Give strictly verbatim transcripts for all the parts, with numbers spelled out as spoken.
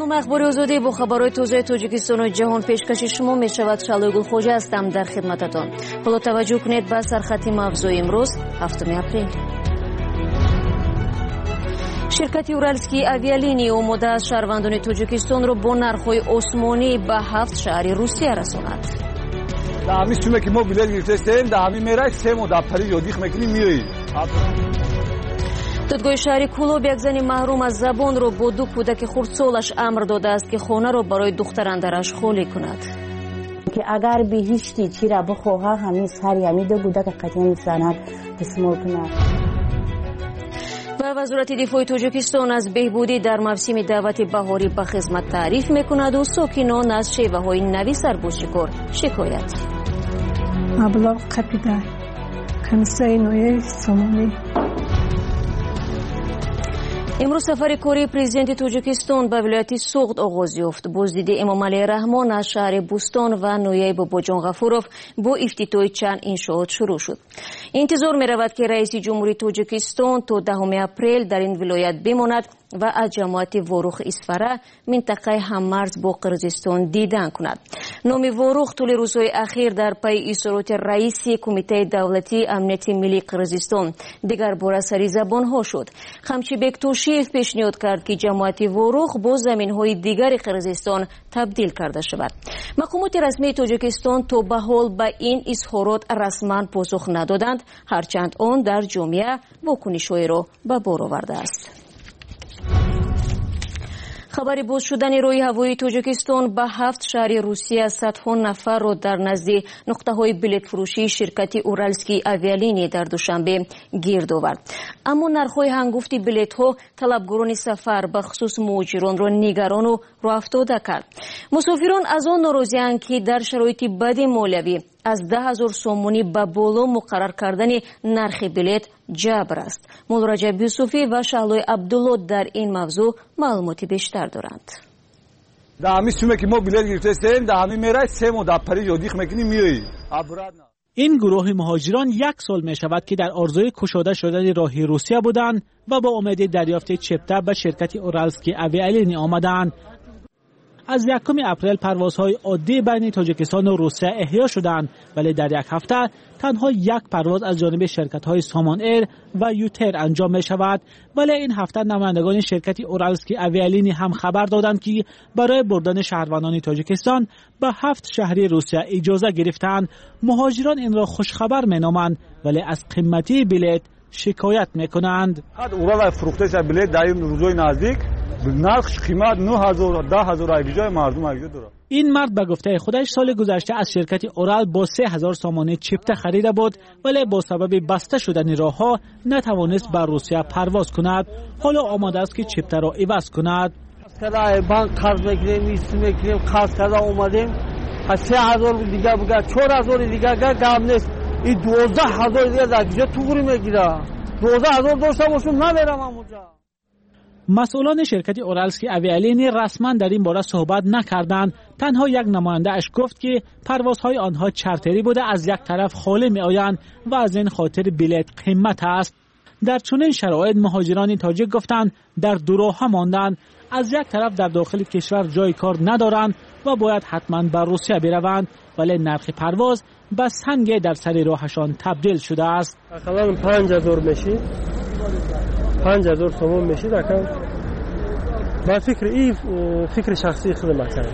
سلام، اخبار آزادی با خبرهای تازه تاجیکستان و جهان پیشکش شما می شود. شالوی گلخوجه هستم در خدمتتان. حالا توجه کنید به سرخط موضوع امروز هفتم اپریل. شرکت اورالسکی اویالینی اومده از شهروندان تاجیکستان را با نرخ‌های اسمانی به هفت شهر روسیه رساند. در همین چیزی که ما بیلیت گرفتیم در همین میرای سه ماه در پری یادیخ میکنیم میری. دادگاه شهری کولوب یک زن محروم از زبان را با دو کودک خردسالش امر داده است که خانه را برای دختراندرش خالی کند. که اگر بهشتی چی را بخواه همین سری همین دو کودک قطعی سند تسمال کند. و وزارت دفاع تاجیکستان از بهبودی در موسم دعوت بهاری به خدمت تعریف میکند و ساکنان از شیوه های نوی سربازشکار شکایت. مبلغ قپیده کمیسای نوی سامانی. امروز سفر کاری پرزیدنت تاجیکستان به ولایت سوغد آغاز یافت. بازدید امام علی رحمان از شهر بوستان و نویای باباجان غفورов با افتتاح چند انشاءات شروع شد. انتظار می رود که رئیس جمهوری تاجیکستان تا دهم اپریل در این ولایت بماند و از جماعت واروخ اسفره منطقه هممرز با قرقیزستان دیدن کند. نام واروخ طول روزهای اخیر در پی اصرارات رئیس کمیته دولتی امنیت ملی قرقیزستان دیگر بار سری زبان ها شد. خمچیبک توشیف پیشنهاد کرد که جماعت واروخ با زمین های دیگر قرقیزستان تبدیل کرده شود. مقامات رسمی تاجیکستان تا به حال به این اظهارات رسما پاسخ ندادند، هرچند آن در جامعه واکنش‌هایی را به بار آورده است. خبری باز شدن روی هوایی تاجیکستان به هفت شهر روسیه صدها نفر را در نزد نقطه های بلیط فروشی شرکت اورالسکی اویالینی در دوشنبه گرد آورد. اما نرخ‌های هنگفتی بلیط ها طلبگران سفر به خصوص مهاجران را نگران و راه افتاده کرد. مسافران از آن ناراضی‌اند که در شرایط بد مالیوی از ده هزار سومونی به بالا مقرر کردن نرخ بلیط جبر است. مولا رجب یوسفی و شهلوی عبدالله در این موضوع معلوماتی بیشتر دارند. در همین چیزی که ما بیلیت گرفتیم در همین میرای سه ماه در پری یادیخ میکنیم میری. این گروه مهاجران یک سال می شود که در آرزوی کشاده شدن راه روسیه بودند و با امید دریافت چپته به شرکت اورالسکی اویالینی آمدند. از یکم اپریل پروازهای عادی بین تاجیکستان و روسیه احیا شدند، ولی در یک هفته تنها یک پرواز از جانب شرکت‌های سامان ایر و یوتر انجام می شود. ولی این هفته نمایندگان شرکت اورالسکی اویالینی هم خبر دادند که برای بردن شهروندان تاجیکستان به هفت شهر روسیه اجازه گرفتند. مهاجران این را خوشخبر می نامند، ولی از قیمتی بلیط شکایت می کنند. اورال فروختش بلیط در این روزهای نزدیک نرخش قیمت نه هزار ده هزار ایجای مردم ایجا داره. این مرد به گفته خودش سال گذشته از شرکت اورال با سه هزار سامانه چپته خریده بود، ولی با سبب بسته شدن راهها نتوانست به روسیه پرواز کند. حالا آماده است که چپته را عوض کند. از بانک قرض میگیریم، ایست میگیریم، قرض کرده اومدیم. سه هزار دیگه بگه چهار هزار دیگه گم نیست. این دوازده هزار دیگه در کجا توری میگیره. دوازده هزار داشته باشم نمیرم اونجا. مسئولان شرکت اورالسکی اویالینی رسما در این باره صحبت نکردند. تنها یک نماینده اش گفت که پروازهای آنها چارتری بوده، از یک طرف خالی می آیند و از این خاطر بلیط قیمت است. در چنین شرایط مهاجران تاجیک گفتند در دو راه ماندند. از یک طرف در داخل کشور جای کار ندارند و باید حتما به روسیه بروند، ولی نرخ پرواز به سنگ در سر راهشان تبدیل شده است. تقریبا پنج هزار میشه. پنج هزار تومان میشه رقم. با فکر این فکر شخصی خودم کردم.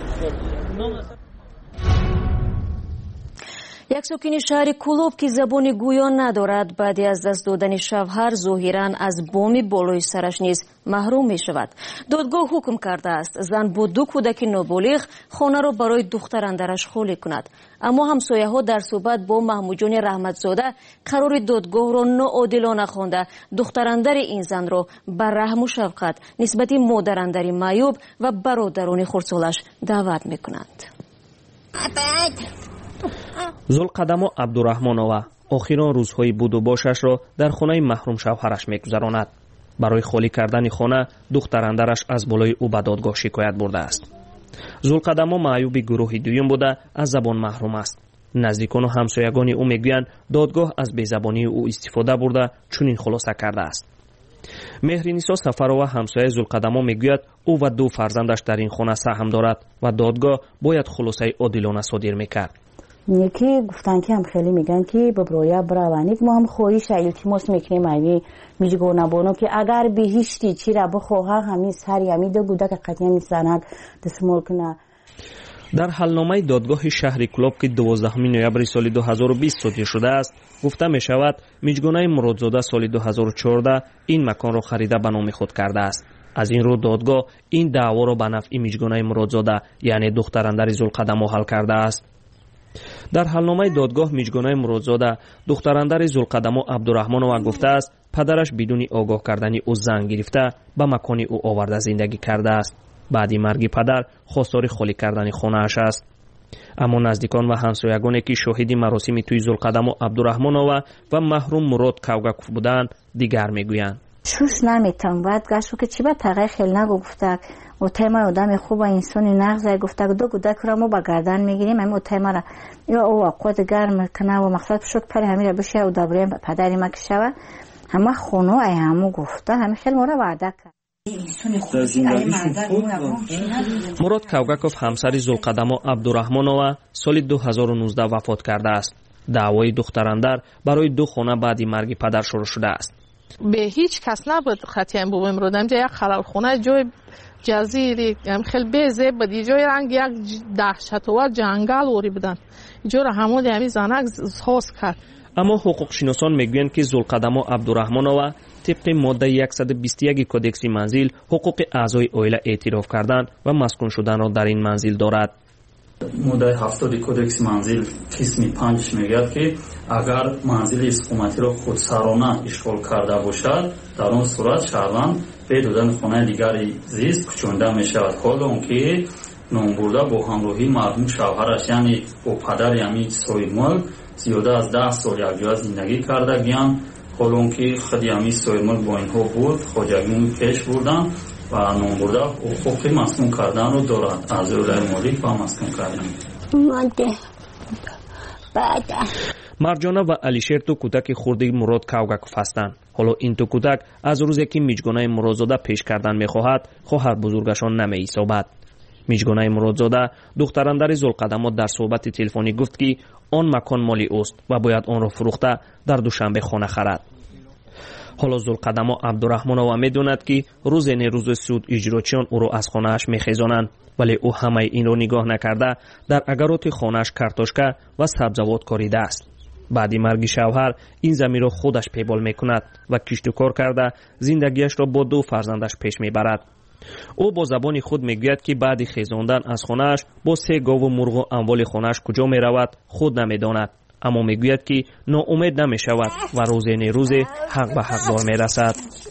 یک ساکن شهر کولوب که زبان گویا ندارد بعد از دست دادن شوهر ظاهراً از بام بالای سرش نیز محروم می شود. دادگاه حکم کرده است زن با دو کودک نابالغ خانه را برای دختراندرش خالی کند. اما همسایه ها در صحبت با محمود جان رحمتزاده قرار دادگاه را ناعادلانه خوانده دختراندر این زن را بر رحم و شفقت نسبت مادراندر معیوب و برادران خردسالش دعوت می کنند. زلقدمو عبدالرحمنова آخرین روزهای بود و باشش را در خانه محروم شوهرش می‌گذراند. برای خالی کردن خانه دختراندرش از بالای او به دادگاه شکایت برده است. زلقدمو معیوب گروه دویم بوده از زبان محروم است. نزدیکان و همسایگان او میگویند دادگاه از بی‌زبانی او استفاده برده چنین خلاصه کرده است. مهرینیسا سفرова ҳамсояи зулқадамо мегӯяд ӯ ва ду фарзандаш дар ин хона саҳм дорад ва додгоҳ бояд хулосаи одилона содир мекард. یکی گفتن که هم خیلی میگن که ببرویا براونیک ما هم خواهیش التماس میکنیم ایوی میجگونه بونو که اگر بهشتی چی را بخواه همی سری همی دو گوده که قطعی میسانک دسمول کنه. در حلنامه دادگاه شهر کلوب که دوازدهم نوامبر سال دو هزار و بیست صادر شده است گفته می شود میجگونه مرادزاده سال دو هزار و چهارده این مکان را خریده به نام خود کرده است. از این رو دادگاه این دعوا را به نفع میجگونه مرادزاده یعنی دختراندر زلقدمو حل کرده است. در حلنامه دادگاه میجگونه مرادزاده دختراندر زلقدمو عبدالرحمنова گفته است پدرش بدون آگاه کردن او زنگ گرفته به مکان او آورده زندگی کرده است. بعدی مرگ پدر خواستار خالی کردن خانه‌اش است. اما نزدیکان و همسایگانی که شاهد مراسم توی زلقدمو عبدالرحمنова و محروم مراد کوگاکوف بودند دیگر میگویند شوش نمیتونم باید گشت که چی با تغییر خیلی نگو گفته او تیمه آدم خوب و انسانی نغزه گفته دو گودک را ما با گردن میگیریم همه او تیمه را یا او قد گرم کنه و مقصد شد پر همه را بشه و دبریم پدری ما که شوه همه خونو ای همو گفته همه خیلی مورا وعده کرد. مراد کوگاکوف همسر زلقدمو عبدالرحمنова سال دو هزار و نوزده وفات کرده است. دعوای دختراندر برای دو خانه بعدی مرگ پدر شروع شده است. به هیچ کس نبود خطی هم بابا امرود همجا یک خلال خونه جای جزیری خیلی بیزه بود جای رنگ یک دهشتوار جنگل وری بدن جا را همون همی زنک ساز کرد. اما حقوق شناسان میگویند که زلقدمو عبدالرحمنова طبق ماده صد و بیست و یک کدکس منزل حقوق اعضای عائله اعتراف کردن و مسکون شدن را در این منزل دارد. ماده هفتاد کدکس منزل قسم پنج میگوید که اگر منزل حکومتی را خودسرانه اشغال کرده باشد در آن صورت شهروند به دادن خانه دیگری زیست کوچانده میشود. حالا اونکه نام برده با همراهی مرحوم شوهرش یعنی با پدر یعنی صاحب ملک زیاده از ده سال یکجا زندگی کرده گیان. حالا اونکه خودی همی صاحب ملک با اینها بود خواجگی پیش بردن و نام برده حقوق مسکون کردن رو دارد. از اولای مالیک و مسکون کردن مرجانه و علیشیر تو کودک خردی مراد کوگاکوف هستند. حالا این تو کودک از روزی که میجگونه مرادزاده پیش کردن میخواهد خواهر بزرگشان نمی ایسابد. میجگونه مرادزاده دختراندر زلقدمو در صحبت تلفنی گفت که آن مکان مالی اوست و باید آن را فروخته در دوشنبه خانه خرد. حالا زلقدمو عبدالرحمنова میدوند که روز نه روز سود اجراچیان او را از خانهاش میخیزانند ولی او همه این را نگاه نکرده در اگرات خانهاش کارتوشکا و سبزوات کاریده است. بعدی مرگ شوهر این زمین را خودش پیبال میکند و کشت و کار کرده زندگیش را با دو فرزندش پیش میبرد. او با زبان خود میگوید که بعد خیزاندن از خانهاش با سه گاو و مرغ و اموال خانهاش کجا میرود خود نمیداند. اما میگوید که ناامید نمیشود و روز نه روز حق به حقدار میرسد.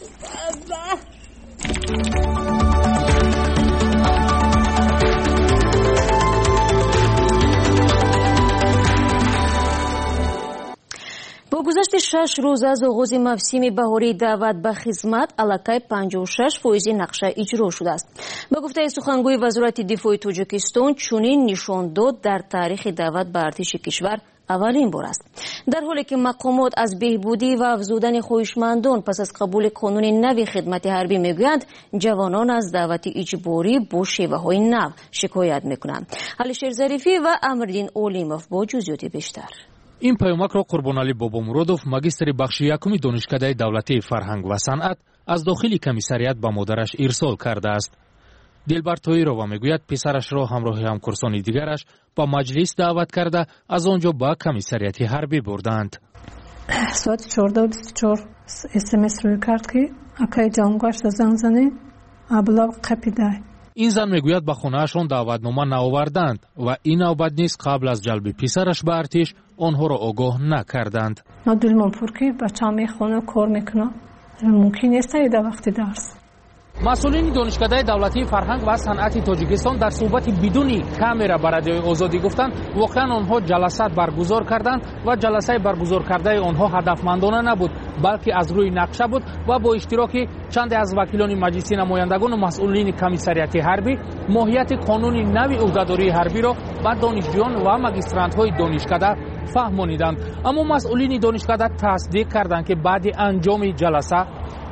با گذشت شش روز از آغاز موسم بهاری دعوت به خدمت علاقه پنجاه و شش فیصد نقشه اجرا شده است. به گفته سخنگوی وزارت دفاع تاجیکستان چنین نشان داد در تاریخ دعوت به ارتش کشور اولین بار است. در حالی که مقامات از بهبودی و افزودن خواهشمندان پس از قبول قانون نو خدمت حربی میگویند جوانان از دعوت اجباری با شیوه‌های نو شکایت میکنند. علیشیر ظریفی و امرالدین اولیموف با جزئیات بیشتر. این پیامک را قربانعلی بابامرادوف ماگستر بخش یکم دانشکده دولتی فرهنگ و صنعت از داخل کمیسریات به مادرش ارسال کرده است. دلبر تویرова میگوید پسرش را همراه همکاران دیگرش با مجلس دعوت کرده از آنجا به کمیسریات حربی بردند. ساعت چهارده و بیست و چهار اس ام اس روی کرد که اکای جانگاش زنگ زنه ابلاغ قپیده. این زن میگوید به خانه‌شان دعوتنامه نآوردند و این نوبت نیز قبل از جلب پسرش به ارتش آنها را آگاه نکردند. ما دلمون پر که بچه‌ها میخونه کار میکنه ممکن نیست در وقت درس. مسئولین دانشکده دولتی فرهنگ و صنعت تاجیکستان در صحبت بدون کامرا با رادیوی آزادی گفتند واقعا آنها جلسات برگزار کردند و جلسه برگزار کرده آنها هدفمندانه نبود بلکه از روی نقشه بود و با اشتراک چند از وکیلان مجلس نمایندگان و مسئولین کمیسریات حربی ماهیت قانون نو عهدهداری حربی را به دانشجویان و ماگسترانت‌های دانشکده فهمانیدند. اما مسئولین دانشکده تصدیق کردند که بعد انجام جلسه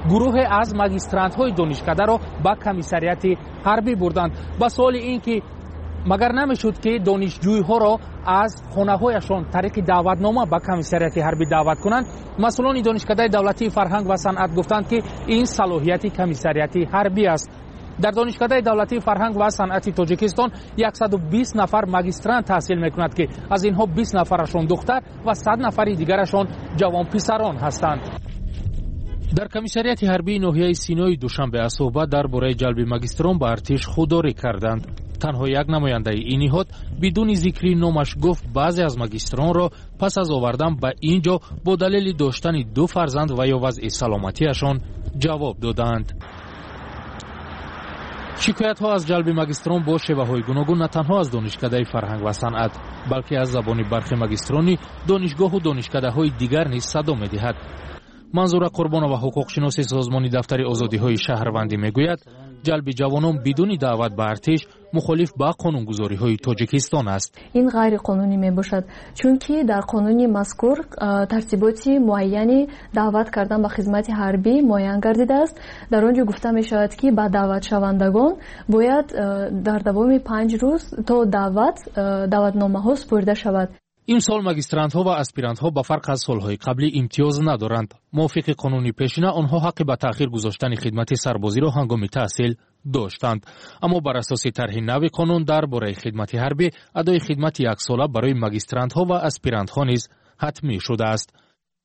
گروه از ماگیسترانت‌های دانشکده را به کمیسریات حربی بردند. با سوال اینکه مگر نمیشد که دانشجویها را از خانه‌هایشان طریق دعوتنامه به کمیسریات حربی دعوت کنند، مسئولان دانشکده دولتی فرهنگ و صنعت گفتند که این صلاحیت کمیسریات حربی است. در دانشکده دولتی فرهنگ و صنعت تاجیکستان صد و بیست نفر ماگیسترانت تحصیل می‌کنند که از اینها بیست نفرشان دختر و صد نفر دیگرشان جوان پسران هستند. در کمیسریات حربی ناحیه سینای دوشنبه از صحبت درباره جلب ماگیستران به ارتش خودداری کردند. تنها یک نماینده این نهاد بدون ذکر نامش گفت بعضی از ماگیستران را پس از آوردن به اینجا با دلیل داشتن دو فرزند و یا وضع سلامتیشان جواب دادند. شکایت ها از جلب ماگیستران با شیوه های گوناگون نه تنها از دانشکده فرهنگ و صنعت بلکه از زبان برخی ماگیسترانی دانشگاه و دانشکده های دیگر نیز صدا می‌دهد. منظور قربان و حقوق شناسی سازمان دفتر آزادی های شهروندی میگوید جلب جوانان بدون دعوت به ارتش مخالف با قانونگذاری های تاجیکستان است. این غیر قانونی می باشد چون که در قانون مذکور ترتیباتی معینی دعوت کردن به خدمت حربی معین گردیده است. در آنجا گفته می شود که با دعوت شوندگان باید در دوام پنج روز تا دعوت دعوتنامه ها سپرده شود. این سال ماگیسترانت ها و اسپیرانت ها به فرق از سالهای قبلی امتیاز ندارند. موافق قانونی پیشینه آنها حق به تأخیر گذاشتن خدمت سربازی را هنگام تحصیل داشتند، اما بر اساس طرح نو قانون درباره خدمت حربی ادای خدمت یک ساله برای ماگیسترانت ها و اسپیرانت ها نیز حتمی شده است.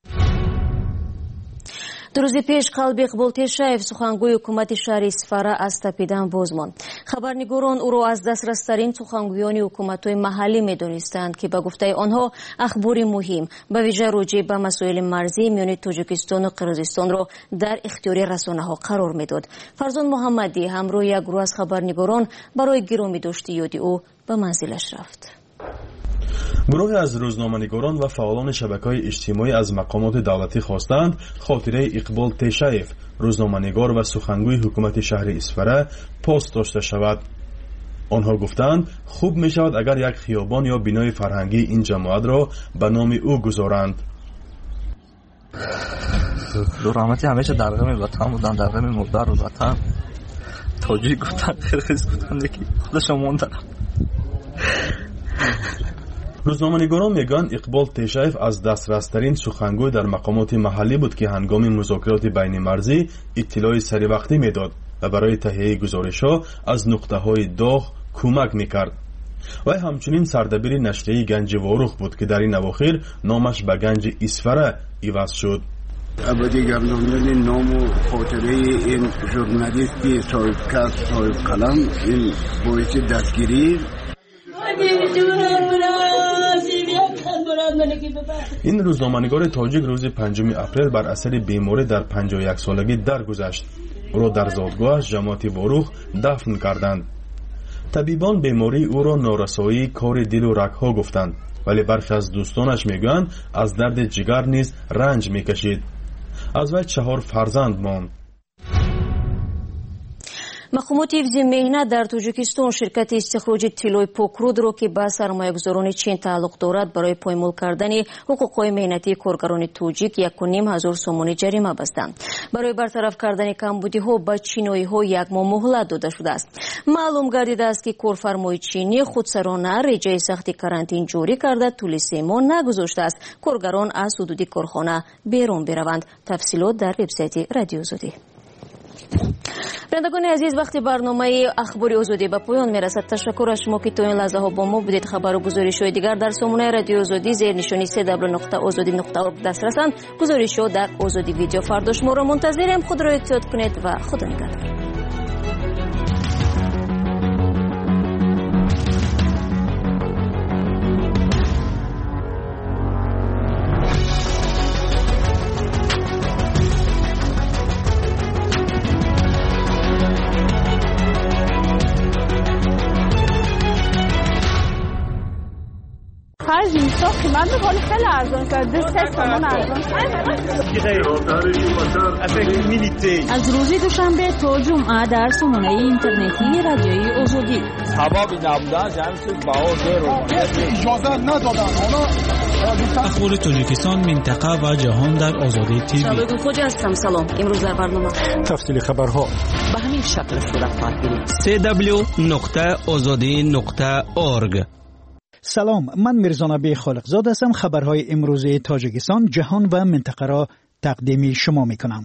دو روز پیش قلب اقبال تشاев سخنگوی حکومت شهر اسفاره از تپیدن باز ماند. خبرنگاران او را از دسترسترین سخنگویان حکومت‌های محلی می‌دانستند که به گفته آنها اخبار مهم به ویژه راجع به مسائل مرزی میان تاجیکستان و قرقیزستان را در اختیار رسانه‌ها قرار می‌داد. فرزان محمدی همراه یک گروه از خبرنگاران برای گرامی داشتی یادی او به منزلش رفت. گروهی از روزنامه‌نگاران و فعالان شبکه‌های اجتماعی از مقامات دولتی خواستند خاطره اقبال تشاев روزنامه‌نگار و سخنگوی حکومت شهر اسفاره پست داشته شود. آنها گفتند خوب می‌شود اگر یک خیابان یا بنای فرهنگی این جماعت را به نام او گذارند. دورامتی همیشه در غم وطن بودن، در غم مادر و وطن. تاجیک بودن، قرقیز بودن که خودشون موندن. روزنامه‌نگاران میگن اقبال تشاев از دسترسترین سخنگوی در مقامات محلی بود که هنگام مذاکرات بین مرزی اطلاع سری وقتی میداد و برای تهیه گزارش‌ها از نقطه‌های داغ کمک میکرد. و همچنین سردبیر نشریه گنج واروخ بود که در این اواخر نامش به گنج اسفاره عوض شد. ابدی گرداندن نام و خاطره این ژورنالیستی صاحب کسب صاحب قلم این باعث دستگیری این روزنامه‌نگار تاجیک روز پنجم اپریل بر اثر بیماری در پنجاه و یک سالگی درگذشت. او را در زادگاهش جماعت واروخ دفن کردند. طبیبان بیماری او را نارسایی کار دل و رگ‌ها گفتند، ولی برخی از دوستانش میگویند از درد جگر نیز رنج میکشید. از وی چهار فرزند ماند. مقامات حفظ مهنت در تاجیکستان شرکت استخراج طلای پاکرود را که به سرمایه‌گذاران چین تعلق دارد برای پایمال کردن حقوق‌های مهنتی کارگران تاجیک یک و نیم هزار سومانی جریمه بستند. برای برطرف کردن کمبودی‌ها به چینایی‌ها یک ماه مهلت داده شده است. معلوم گردیده است که کارفرمای چینی خودسرانه رجای سخت کرانتین جاری کرده طول سه ماه نگذاشته است کارگران از حدود کارخانه بیرون بروند. تفصیلات در وبسایت رادیو آزادی. بینندگان عزیز، وقتی برنامه اخبار آزادی به پایان میرسد. تشکر از شما که تا این لحظه ها با ما بودید. خبر و گزارش های دیگر در سامانه رادیو آزادی زیر نشانی سه دبلیو نقطه آزادی نقطه اورگ دسترسند. گزارش ها در آزادی ویدیو فردا شما را منتظریم. خود را احتیاط کنید و خدا نگهدار. Hajim تو قیمت می‌کنی خیلی ارزان شد. دو سه تومن ارزان شد. از روز دوشنبه تا جمعه در سامانه اینترنتی رادیوی آزادی. سبب نبودن جمعیت باور رو اجازه ندادن. اخبار تاجیکستان، منطقه و جهان در آزادی تیوی. شبکه خوج هستم. سلام. امروز در برنامه تفصیل خبرها به همین شکل صورت خواهد گرفت. سی دبلیو نقطه آزادی نقطه اورگ. سلام، من میرزا نبی خالقزاد هستم. خبرهای امروزی تاجیکستان، جهان و منطقه را تقدیم شما میکنم.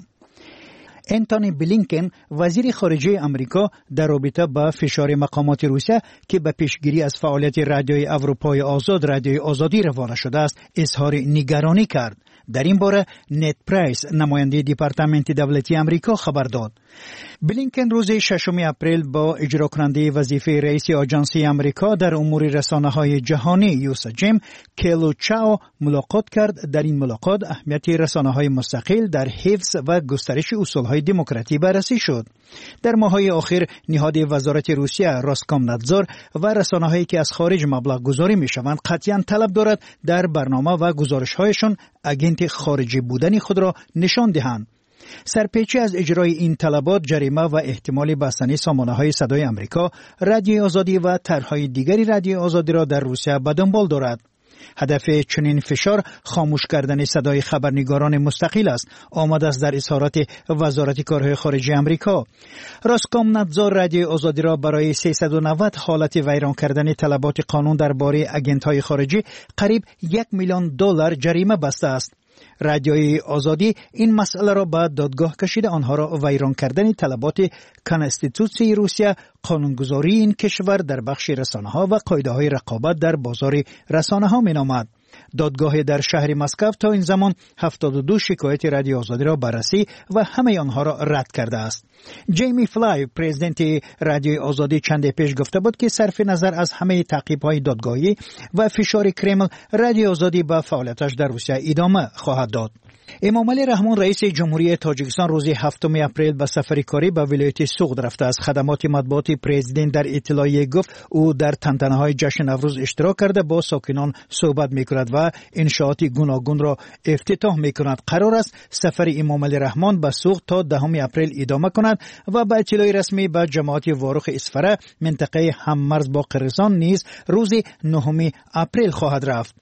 انتونی بلینکن وزیر خارجه امریکا در رابطه با فشار مقامات روسیه که به پیشگیری از فعالیت رادیوی اروپای آزاد رادیوی آزادی روانه شده است اظهار نگرانی کرد. در این باره نت پرایس نماینده دپارتمنت دولتی امریکا خبر داد. بلینکن روز ششم اپریل با اجرا کننده وظیفه رئیس آژانسی امریکا در امور رسانه‌های جهانی یوسا جیم کلو چاو ملاقات کرد. در این ملاقات اهمیت رسانه‌های مستقل در حفظ و گسترش اصول‌های دموکراتی بررسی شد. در ماه‌های اخیر نهاد وزارت روسیه راسکامنادزور و رسانه‌هایی که از خارج مبلغ گذاری می‌شوند قطعاً طلب دارد در برنامه و گزارش‌هایشان اگنت خارجی بودن خود را نشان دهند. سرپیچی از اجرای این طلبات جریمه و احتمال بستن سامانه‌های صدای آمریکا، رادیو آزادی و طرح‌های دیگری رادیو آزادی را در روسیه به دنبال دارد. هدف چنین فشار خاموش کردن صدای خبرنگاران مستقل است، آمده است در اظهارات وزارت کارهای خارجه آمریکا. راسکامنادزور رادیو آزادی را برای سیصد و نود حالت ویران کردن طلبات قانون درباره اگنت‌های خارجی قریب یک میلیون دلار جریمه بسته است. رادیوی آزادی این مسئله را به دادگاه کشیده، آنها را ویران کردن طلبات کنستیتوسی روسیه، قانونگذاری این کشور در بخش رسانه‌ها و قاعده‌های رقابت در بازار رسانه‌ها می‌نامد. دادگاه در شهر مسکو تا این زمان هفتاد و دو شکایت رادیو آزادی را بررسی و همه آنها را رد کرده است. جیمی فلای پرزیدنت رادیو آزادی چند پیش گفته بود که صرف نظر از همه تعقیب‌های دادگاهی و فشار کرمل، رادیو آزادی به فعالیتش در روسیه ادامه خواهد داد. امامعلی رحمان رئیس جمهوری تاجیکستان روز هفتم اپریل به سفر کاری به ولایت سوغد رفته است. خدمات مطبوعات پرزیدنت در اطلاعیه گفت او در تنتنه‌های جشن نوروز اشتراک کرده با ساکنان صحبت می‌کند و انشاءات گوناگون را افتتاح می‌کند. قرار است سفر امامعلی رحمان به سوغد تا دهم اپریل ادامه کند و به اطلاع رسمی به جماعت واروخ اسفره منطقه هممرز با قرغیزستان نیز روز نهم اپریل خواهد رفت.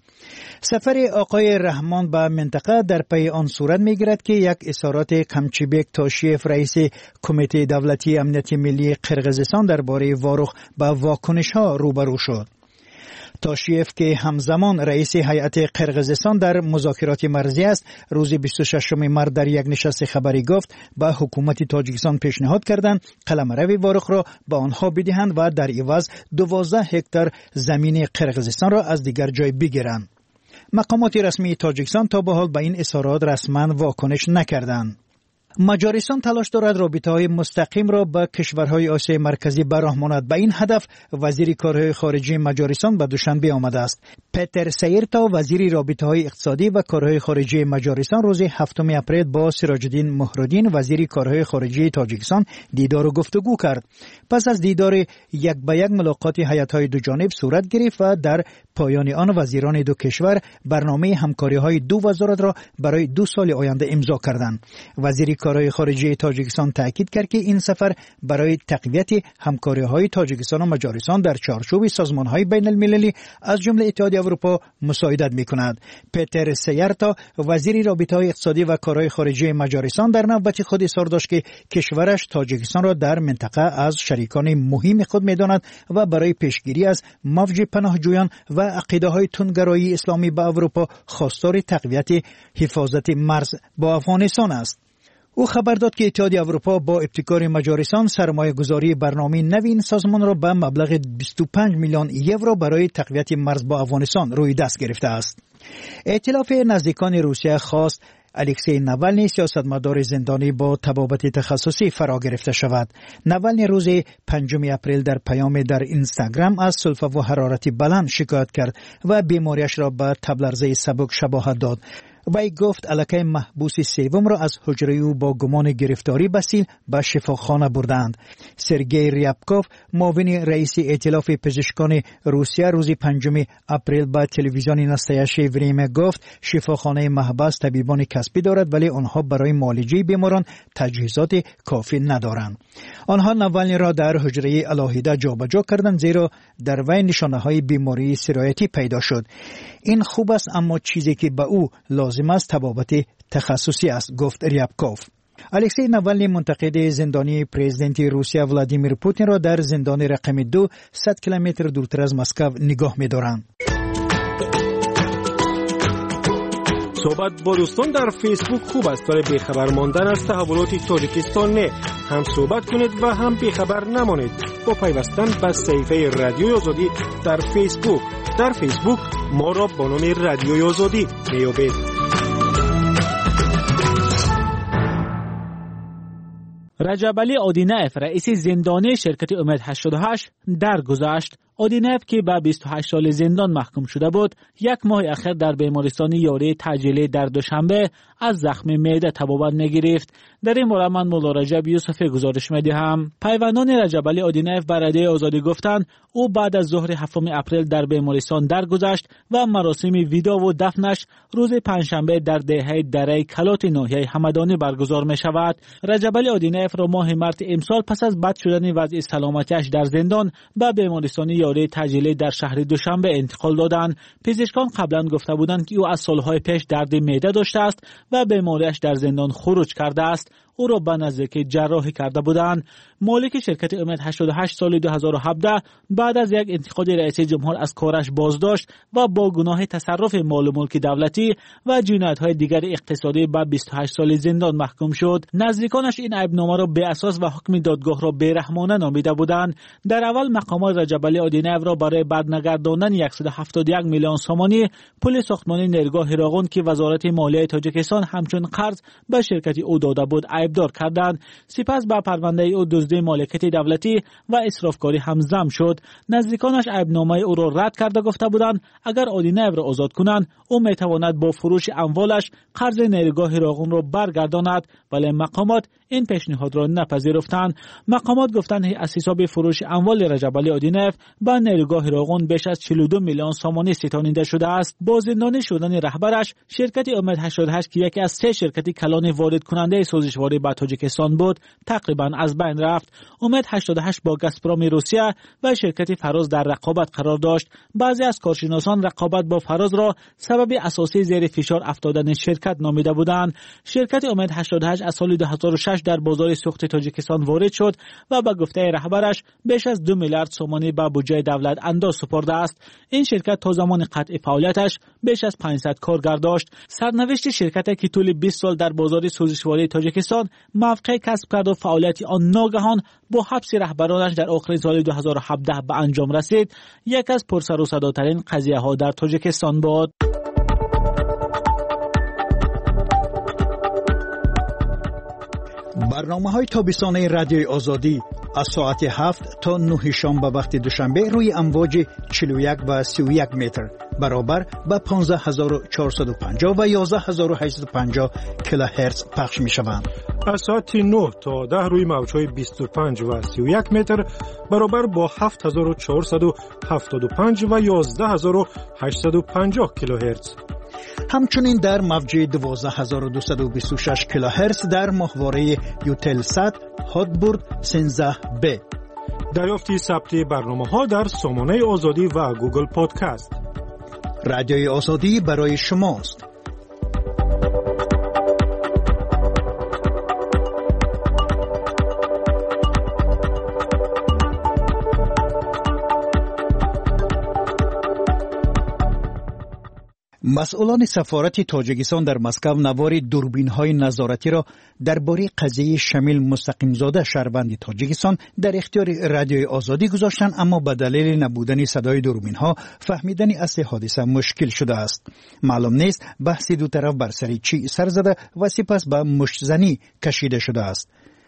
سفر آقای رحمان به منطقه در پی آن صورت می‌گیرد که یک اظهارات کمچیبک تاشیف رئیس کمیته دولتی امنیت ملی قرغیزستان درباره واروخ با واکنش‌ها روبرو شد. تاشیف که همزمان رئیس هیئت قرغیزستان در مذاکرات مرزی است، روز بیست و ششم مارس در یک نشست خبری گفت به حکومت تاجیکستان پیشنهاد کردند قلمرو واروخ را به آنها بدهند و در عوض دوازده هکتار زمین قرغیزستان را از دیگر جای بگیرند. مقامات رسمی تاجیکستان تا به حال به این اظهارات رسما واکنش نکردند. مجارستان تلاش دارد رابطه‌های مستقیم را با کشورهای آسیای مرکزی براه ماند. به این هدف وزیر کارهای خارجه مجارستان به دوشنبه آمده است. پتر سیرتا وزیر رابطه‌های اقتصادی و کارهای خارجه مجارستان روز هفتم اپریل با سراج الدین مهرالدین وزیر کارهای خارجه تاجیکستان دیدار و گفتگو کرد. پس از دیدار یک به یک ملاقات هیئت‌های دو جانب صورت گرفت و در پایان آن وزیران دو کشور برنامه همکاری‌های دو وزارت را برای دو سال آینده امضا کردند. وزیر کارهای خارجه تاجیکستان تاکید کرد که این سفر برای تقویت همکاری‌های تاجیکستان و مجارستان در چارچوب سازمان‌های بین‌المللی از جمله اتحادیه اروپا مساعدت می‌کند. پتر سیرتا وزیر رابطه‌های اقتصادی و کارهای خارجه مجارستان در نوبت خود اظهار داشت که کشورش تاجیکستان را در منطقه از شریکان مهم خود می‌داند و برای پیشگیری از موج پناهجویان و عقیده‌های تندگرایی اسلامی به اروپا خواستار تقویت حفاظت مرز با افغانستان است. او خبر داد که اتحادیه اروپا با ابتکار مجارستان سرمایه گذاری برنامه نوین سازمان را به مبلغ بیست و پنج میلیون یورو برای تقویت مرز با افغانستان روی دست گرفته است. ائتلاف نزدیکان روسیه خواست الکسی ناولنی سیاستمدار زندانی با طبابت تخصصی فرا گرفته شود. ناولنی روز پنجم اپریل در پیام در اینستاگرام از سلفه و حرارت بلند شکایت کرد و بیماریش را به تب لرزه سبک شباهت داد. وی گفت الکی محبوس سوم را از حجره او با گمان گرفتاری بسیل به شفاخانه بردند. سرگئی ریابکوف معاون رئیس ائتلاف پزشکان روسیه روز پنجم اپریل به تلویزیون نستایش وریم گفت شفاخانه محبس طبیبان کسبی دارد ولی آنها برای معالجه بیماران تجهیزات کافی ندارند. آنها ناوالنی را در حجره علاهیده جابجا کردند زیرا در وی نشانه‌های بیماری سرایتی پیدا شد. این خوب است اما چیزی که به او لازم است طبابت تخصصی است، گفت ریابکوف. الکسی ناوالنی منتقد زندانی پرزیدنت روسیه ولادیمیر پوتین را در زندان رقم دو صد کیلومتر دورتر از مسکو نگاه می‌دارند. صحبت با دوستان در فیسبوک خوب است، ولی بیخبر ماندن از تحولات تاجیکستان نه. هم صحبت کنید و هم بیخبر نمانید با پیوستن به صفحه رادیوی آزادی در فیسبوک. در فیسبوک ما را با نام رادیوی آزادی میابید. رجب علی آدینف رئیس زندانی شرکت امید هشتاد و هشت درگذشت. آدینف که به بیست و هشت سال زندان محکوم شده بود، یک ماه اخیر در بیمارستان یاری تعجیلی در دوشنبه از زخم معده تبابت می‌گرفت. در این باره من مولا رجب یوسف گزارش می‌دهم. پیوندان رجب علی آدینف به رادیوی آزادی گفتند او بعد از ظهر هفتم اپریل در بیمارستان درگذشت و مراسم ویدا و دفنش روز پنجشنبه در دهه دره کلات ناحیه همدانی برگزار می‌شود. رجب علی آدینف را ماه مارس امسال پس از بد شدن وضع سلامتیش در زندان به بیمارستان یاری تعجیلی در شهر دوشنبه انتقال دادند. پزشکان قبلا گفته بودند که او از سالهای پیش درد معده داشته است و بیماریش در زندان خروج کرده است. او را به نزدیکی جراحی کرده بودند. مالک شرکت امید هشتاد و هشت سال دو هزار و هفده بعد از یک انتقاد رئیس جمهور از کارش بازداشت و با گناه تصرف مال و ملک دولتی و جنایت‌های دیگر اقتصادی به بیست و هشت سال زندان محکوم شد. نزدیکانش این عیبنامه را بی اساس و حکم دادگاه را بی‌رحمانه نامیده بودند. در اول مقامات رجب علی آدینف را برای برنگرداندن صد و هفتاد و یک میلیون سومانی پول ساختمان نیرگاه هراقون که وزارت مالیه تاجیکستان همچون قرض به شرکت او داده بود عیبدار کردند. سپس به پرونده او دزدی مالکیت دولتی و اسرافکاری هم ضم شد. نزدیکانش عیبنامه او را رد کرده گفته بودند اگر آدینف را آزاد کنند او میتواند با فروش اموالش قرض نیرگاه هراقون را برگرداند، ولی مقامات این پیشنهاد را نپذیرفتند. مقامات گفتند از حساب فروش اموال رجب علی آدینف به نیرگاه هراقون بیش از چهل و دو میلیون سومانی ستانیده شده است. با زندانی شدن رهبرش شرکت امید هشتاد و هشت که یکی از سه شرکت کلان وارد کننده سوزشواری به تاجیکستان بود تقریبا از بین رفت. امید هشتاد و هشت با گازپروم روسیه و شرکت فراز در رقابت قرار داشت. بعضی از کارشناسان رقابت با فراز را سبب اساسی زیر فشار افتادن شرکت نامیده بودند. شرکت امید هشتاد و هشت از سال دو هزار و شش در بازار سوخت تاجیکستان وارد شد و به گفته رهبرش بیش از دو میلیارد سومانی به بودجه دولت انداز سپرده است. این شرکت تا زمان قطع فعالیتش بیش از پانصد کارگر داشت. سرنوشت شرکتی که طول بیست سال در بازار سوزشواری تاجیکستان موقع کسب کرد و فعالیت آن ناگهان با حبس رهبرانش در آخر سال دو هزار و هفده به انجام رسید، یک از پرسر و صداترین قضیه ها در تاجیکستان بود. برنامه های تابستانه رادیوی آزادی از ساعت هفت تا نه شنبه وقت دوشنبه روی امواج چهل و یک و سی و یک متر برابر به پانزده هزار و چهارصد و پنجاه و یازده هزار و هشتصد و پنجاه کیلوهرتز پخش می شوند. از ساعت نه تا ده روی موج‌های بیست و پنج و سی و یک متر برابر با هفت هزار و چهارصد و هفتاد و پنج و یازده هزار و هشتصد و پنجاه کیلوهرتز. همچنین در موج دوازده هزار و دویست و بیست و شش کیلوهرتز در ماهواره یوتلسات هاتبورد سیزده بی. دریافت ثبت برنامه‌ها در سامانه آزادی و گوگل پادکست. رادیوی آزادی برای شماست. مسئولان سفارت تاجیکستان در مسکو نوار دوربین‌های نظارتی را درباره قضیه شمیل مستقیمزاده شهروند تاجیکستان در اختیار رادیوی آزادی گذاشتند، اما به دلیل نبودن صدای دوربین‌ها فهمیدن اصل حادثه مشکل شده است. معلوم نیست بحث دو طرف بر سر چی سر زده و سپس به مشت‌زنی کشیده شده است.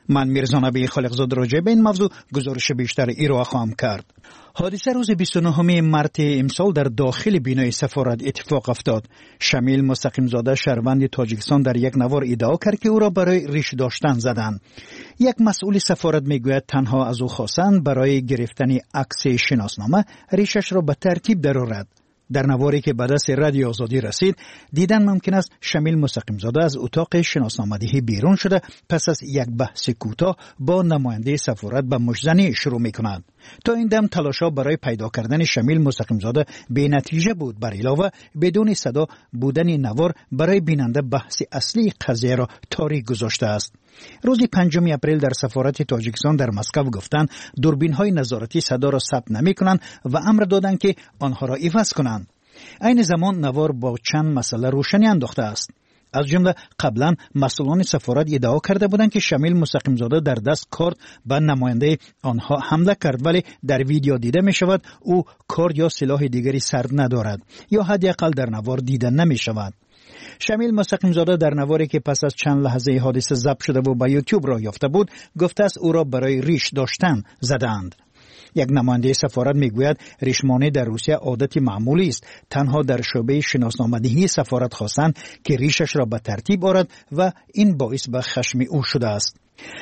من میرزا نبی خالقزاد راجع به این موضوع گزارش بیشتر ایرا خواهم کرد. حادثه روز بیست و نهم مارس امسال در داخل بینای سفارت اتفاق افتاد. شمیل مستقیم زاده شهروند تاجیکستان در یک نوار ادعا کرد که او را برای ریش داشتن زدند. یک مسئول سفارت میگوید تنها از او خواستند برای گرفتن عکس شناسنامه ریشش را به ترتیب درآورد. در نواری که به دست رادیو آزادی رسید دیدن ممکن است شمیل مستقیم زاده از اتاق شناسنامه‌دهی بیرون شده پس از یک بحث کوتاه با نماینده سفارت به مشزنی شروع می‌کند. تا این دم تلاش‌ها برای پیدا کردن شمیل مستقیم زاده بی نتیجه بود. بر علاوه بدون صدا بودن نوار برای بیننده بحث اصلی قضیه را تاریک گذاشته است. روز پنجم اپریل در سفارت تاجیکستان در مسکو گفتند دوربین‌های نظارتی صدا را ثبت نمی‌کنند و امر دادند که آنها را عوض کنند. این زمان نوار با چند مسئله روشنی انداخته است. از جمله قبلا مسئولان سفارت ادعا کرده بودند که شمیل مستقیم زاده در دست کارت به نماینده آنها حمله کرد، ولی در ویدیو دیده می شود او کارت یا سلاح دیگری سرد ندارد یا حداقل در نوار دیده نمی شود. شمیل مستقیم زاده در نواری که پس از چند لحظه حادثه ضبط شده و به یوتیوب را یافته بود گفته است او را برای ریش داشتن زدند. یک نماینده سفارت میگوید ریشمانی در روسیه عادت معمولی است. تنها در شعبه شناسنامه‌دهی سفارت خواستند که ریشش را به ترتیب آورد و این باعث به خشم او شده است.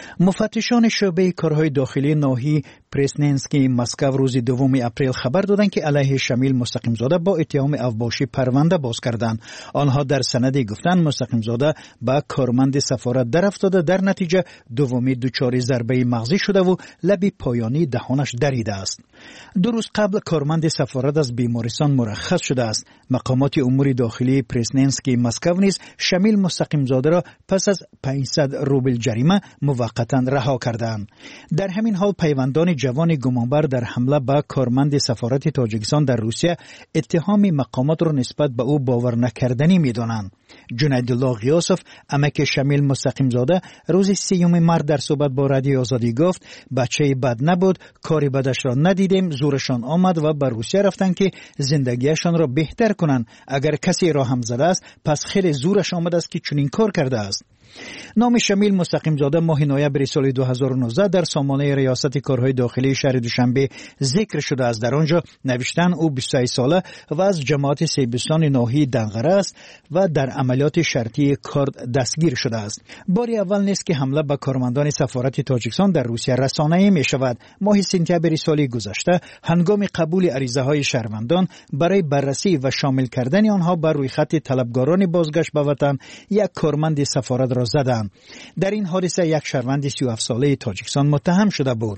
مفتشان شعبه کارهای داخلی ناحیه پرسننسکی مسکو روز دوم اپریل خبر دادند که علیه شمیل مستقیم زاده با اتهام اوباشی پرونده باز کردند. آنها در سندی گفتند مستقیم زاده با کارمند سفارت در افتاده، در نتیجه دومی دچار ضربه مغزی شده و لب پایانی دهانش دریده است. دو روز قبل کارمند سفارت از بیمارستان مرخص شده است. مقامات امور داخلی پرسننسکی مسکو نیز شمیل مستقیم زاده را پس از پانصد روبل جریمه موقتا رها کردند. در همین حال پیوندان جوان گمانبر در حمله به کارمند سفارت تاجیکستان در روسیه اتهام مقامات را نسبت به او باور نکردنی می‌دانند. جنیدالله غیاسف عمک شمیل مستقیم زاده روز سیوم مارس در صحبت با رادیو آزادی گفت بچه بد نبود، کاری بدش را ندیدیم، زورشان آمد و به روسیه رفتند که زندگیشان را بهتر کنند. اگر کسی را هم زده است پس خیلی زورش آمد است که چنین کار کرده است. نام شمیل مستقیم زاده ماه نوامبر سال دو هزار و نوزده در سامانه ریاست کارهای داخلی شهر دوشنبه ذکر شده است. در آنجا نوشتن او بیست و سه ساله و از جماعت سیبستان ناحیه دنقره است و در عملیات شرطی کرد دستگیر شده است. باری اول نیست که حمله به کارمندان سفارت تاجیکستان در روسیه رسانه‌ای می شود. ماه سپتامبر سال گذشته هنگام قبول عریضه های شهروندان برای بررسی و شامل کردن آنها بر روی خط طلبکاران بازگشت به وطن یک کارمند سفارت را زدند. در این حادثه یک شهروند سی و هفت ساله تاجیکستان متهم شده بود.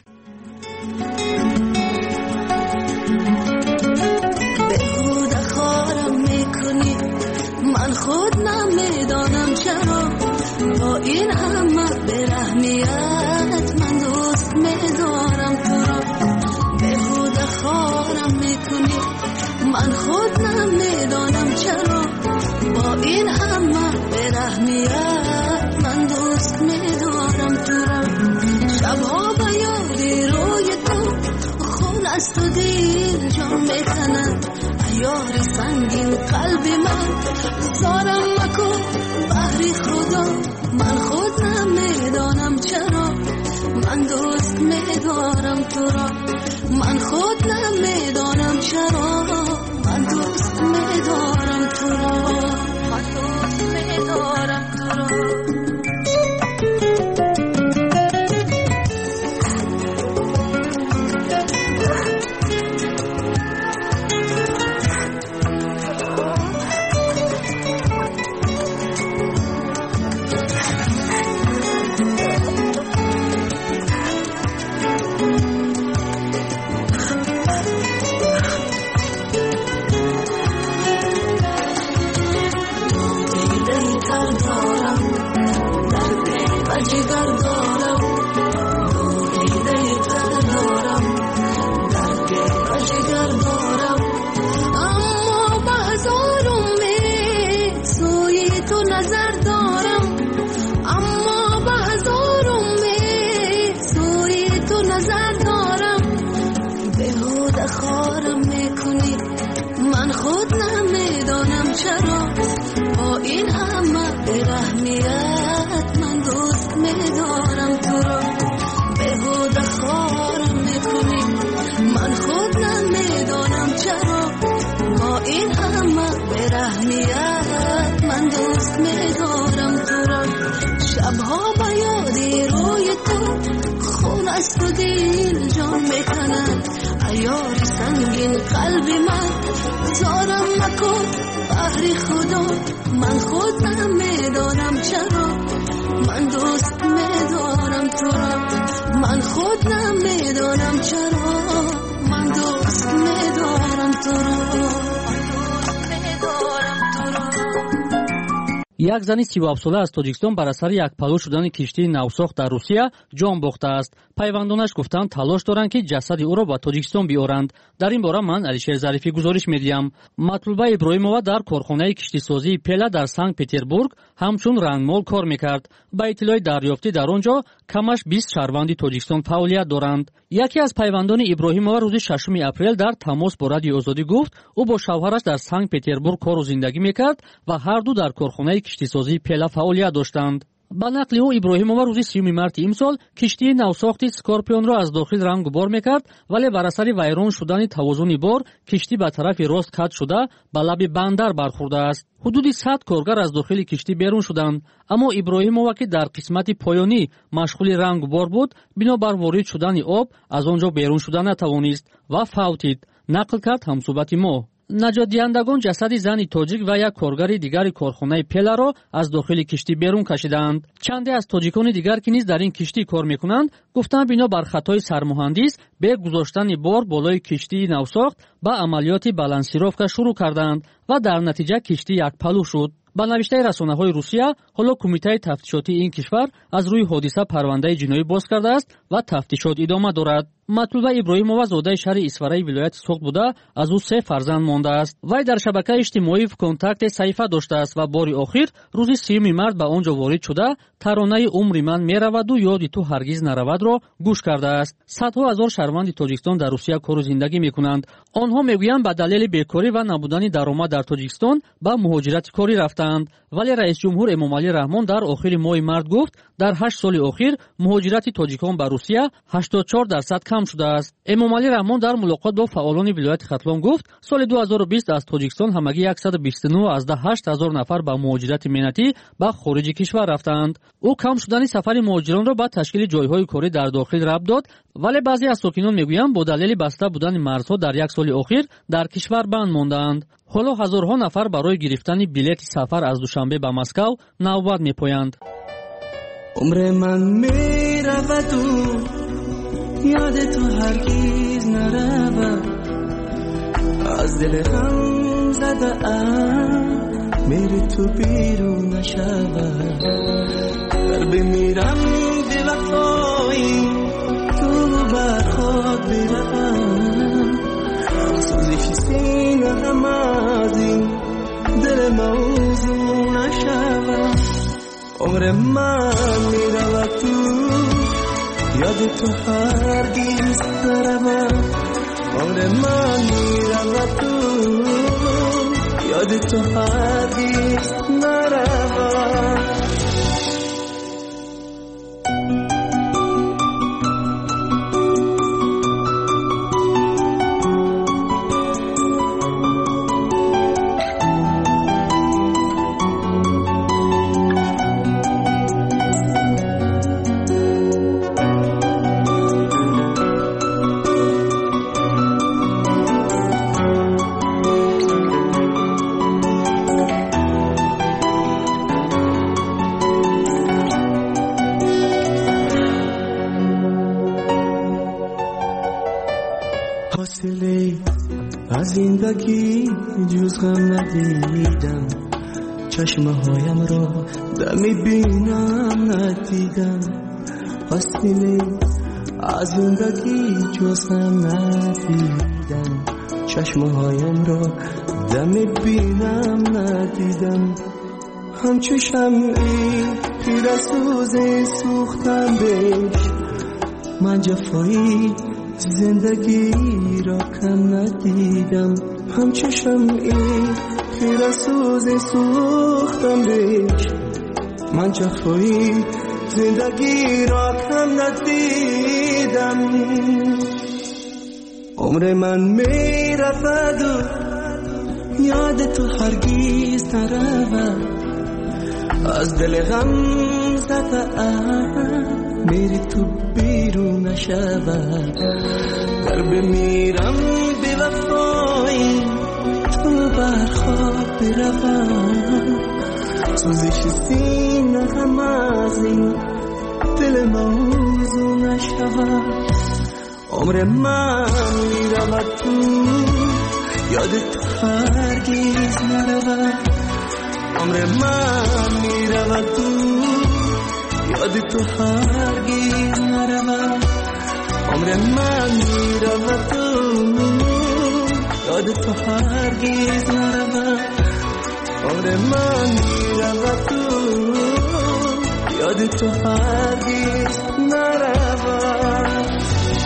بهوده خارم میکنی، من خود نمیدانم چرا با این همه برحمیت من دوست میدارم تو را. بهوده خارم میکنی، من خود نمیدانم چرا با این همه برحمیت من دوست میدارم تو را. شبها به یادی روی تو خون است و دیر جان میکنند. ایار سنگین قلب من زارم مکن بحری خدا. من خود نمیدانم چرا من دوست میدارم تو را. من خود نمیدانم چرا من دوست میدارم تو را. من دوست میدارم تو را. این همه برحمیت من دوست میدارم رحمیت من دوست می‌دارم تو را شبها با یادی روی تو خون از تو دل جان میکند عیار سنگین قلب من زارم نکن بحر خدا من خود نمیدانم چرا من دوست می‌دارم تو را من خود نمیدانم چرا من دوست می‌دارم تو را як зани си و هفت ساله از توجیکستان بر اثر یک پلو شدن کشتی نوساخت در روسیه جان باخته است. پیوندانش گفتند تلاش دارند که جسد او را به توجیکستان بیارند. در این باره من علیشیر ظریفی گزارش میدیم. مطلوبه ابراهیمова در کارخانه کشتیسازی پلا در سنت پتربورگ همچون رنگمال کار میکرد. به اطلاع دریافتی در آنجا کمش بیست شهروند توجیکستان فعالیت دارند. یکی از پیوندان ابراهیمова روز ششم اپریل در تماس با رادیو آزادی گفت او با شوهرش در سنت پتربورگ کار و زندگی میکرد و هر دو در کارخانه کشتیسازی پلا فعالیت داشتند. با نقل او ابراهیمова روز سیوم مارت امسال کشتی نوساختی سکورپیون را از داخل رنگ بار میکرد ولی بر اثر ویران شدن توازن بار کشتی به طرف راست کج شده به لب بندر برخورده است. حدود صد کارگر از داخل کشتی بیرون شدند اما ابراهیمова که در قسمت پایانی مشغول رنگ بار بود بنابر وارد شدن آب از آنجا بیرون شدن نتوانست و فوتید. نقل کرد همصحبت ما. نجات دهندگان جسد زنی تاجیک و یک کارگر دیگر کارخانه پلا را از داخل کشتی بیرون کشیدند. چندی از تاجیکان دیگر که نیز در این کشتی کار میکنند گفتند بنا بر خطای سرمهندس به گذاشتن بار بالای کشتی نوساخت با عملیات بالانسیروفکا شروع کردند و در نتیجه کشتی یک پلو شد. با نوشته رسانه‌های روسیه حالا کمیته تفتیشاتی این کشور از روی حادثه پرونده جنایی باز کرده است و تفتیشات ادامه دارد. مطلوبه ابراهیمова زاده شهر اسفرای ولایت سوخت بوده از او سه فرزند مانده است. وی در شبکه اجتماعی کنتاکت صحیفه داشته است و باری آخر روز سیوم مارت به آنجا وارد شده ترانه عمر من میرود و یاد تو هرگز نرود را گوش کرده است. صدها هزار شهروند تاجیکستان در روسیه کار و زندگی میکنند. آنها میگویند به دلیل بیکاری و نبودن درآمد در تاجیکستان به مهاجرت کاری رفتند ولی رئیس جمهور امامعلی رحمان در آخر ماه مارت گفت در هشت سال اخیر مهاجرت تاجیکان به روسیه هشتاد و چهار درصد کم شده است. امامعلی رحمان در ملاقات با فعالان ولایت ختلان گفت سال دو هزار و بیست از تاجیکستان همگی صد و بیست و نه از ده هشت هزار نفر به مهاجرت مهنتی به خارج کشور رفتند. او کم شدن سفر مهاجران را با تشکیل جایهای کاری در داخل ربط داد ولی بعضی از ساکنان میگویند با دلیل بسته بودن مرزها در یک سال اخیر در کشور بند ماندند. حالا هزارها نفر برای گرفتن بلیط سفر از دوشنبه به مسکو نوبت میپویند. عمر من میرود و یاد تو هرگز نرود از دل غم زده ام میری تو بیرون نشود در بمیرم دل وفایی تو بر خود بروم سوزش سینه هم از این دل موضوع نشود عمر من میرود تو یاد تو هرگز نرود عمر من میرود تو یاد تو هرگز نرود زندگی جز غم ندیدم چشمه هایم را دمی بینم ندیدم حاصله از زندگی جز غم ندیدم چشمه هایم را دمی بینم ندیدم همچو شمعی خیره سوز سوختم بهش من جفایی زندگی را کم ندیدم همچو شمعی خیره سوز سوختم بهش من جفایی زندگی را کم ندیدم عمر من می رفت و یاد تو هرگیز نرود از دل غم زده‌ام میری تو بیرون نشود در بمیرم بی وفایی تو برخواب بروم سوزش سینه غم از این دل موضوع نشود عمر من میرود تو یاد تو هرگیز نرود عمر من میرود تو یاد تو هرگیز نرود عمر من میرود تو یاد تو هرگیز نرود عمر من میرود تو یاد تو هرگیز نرود.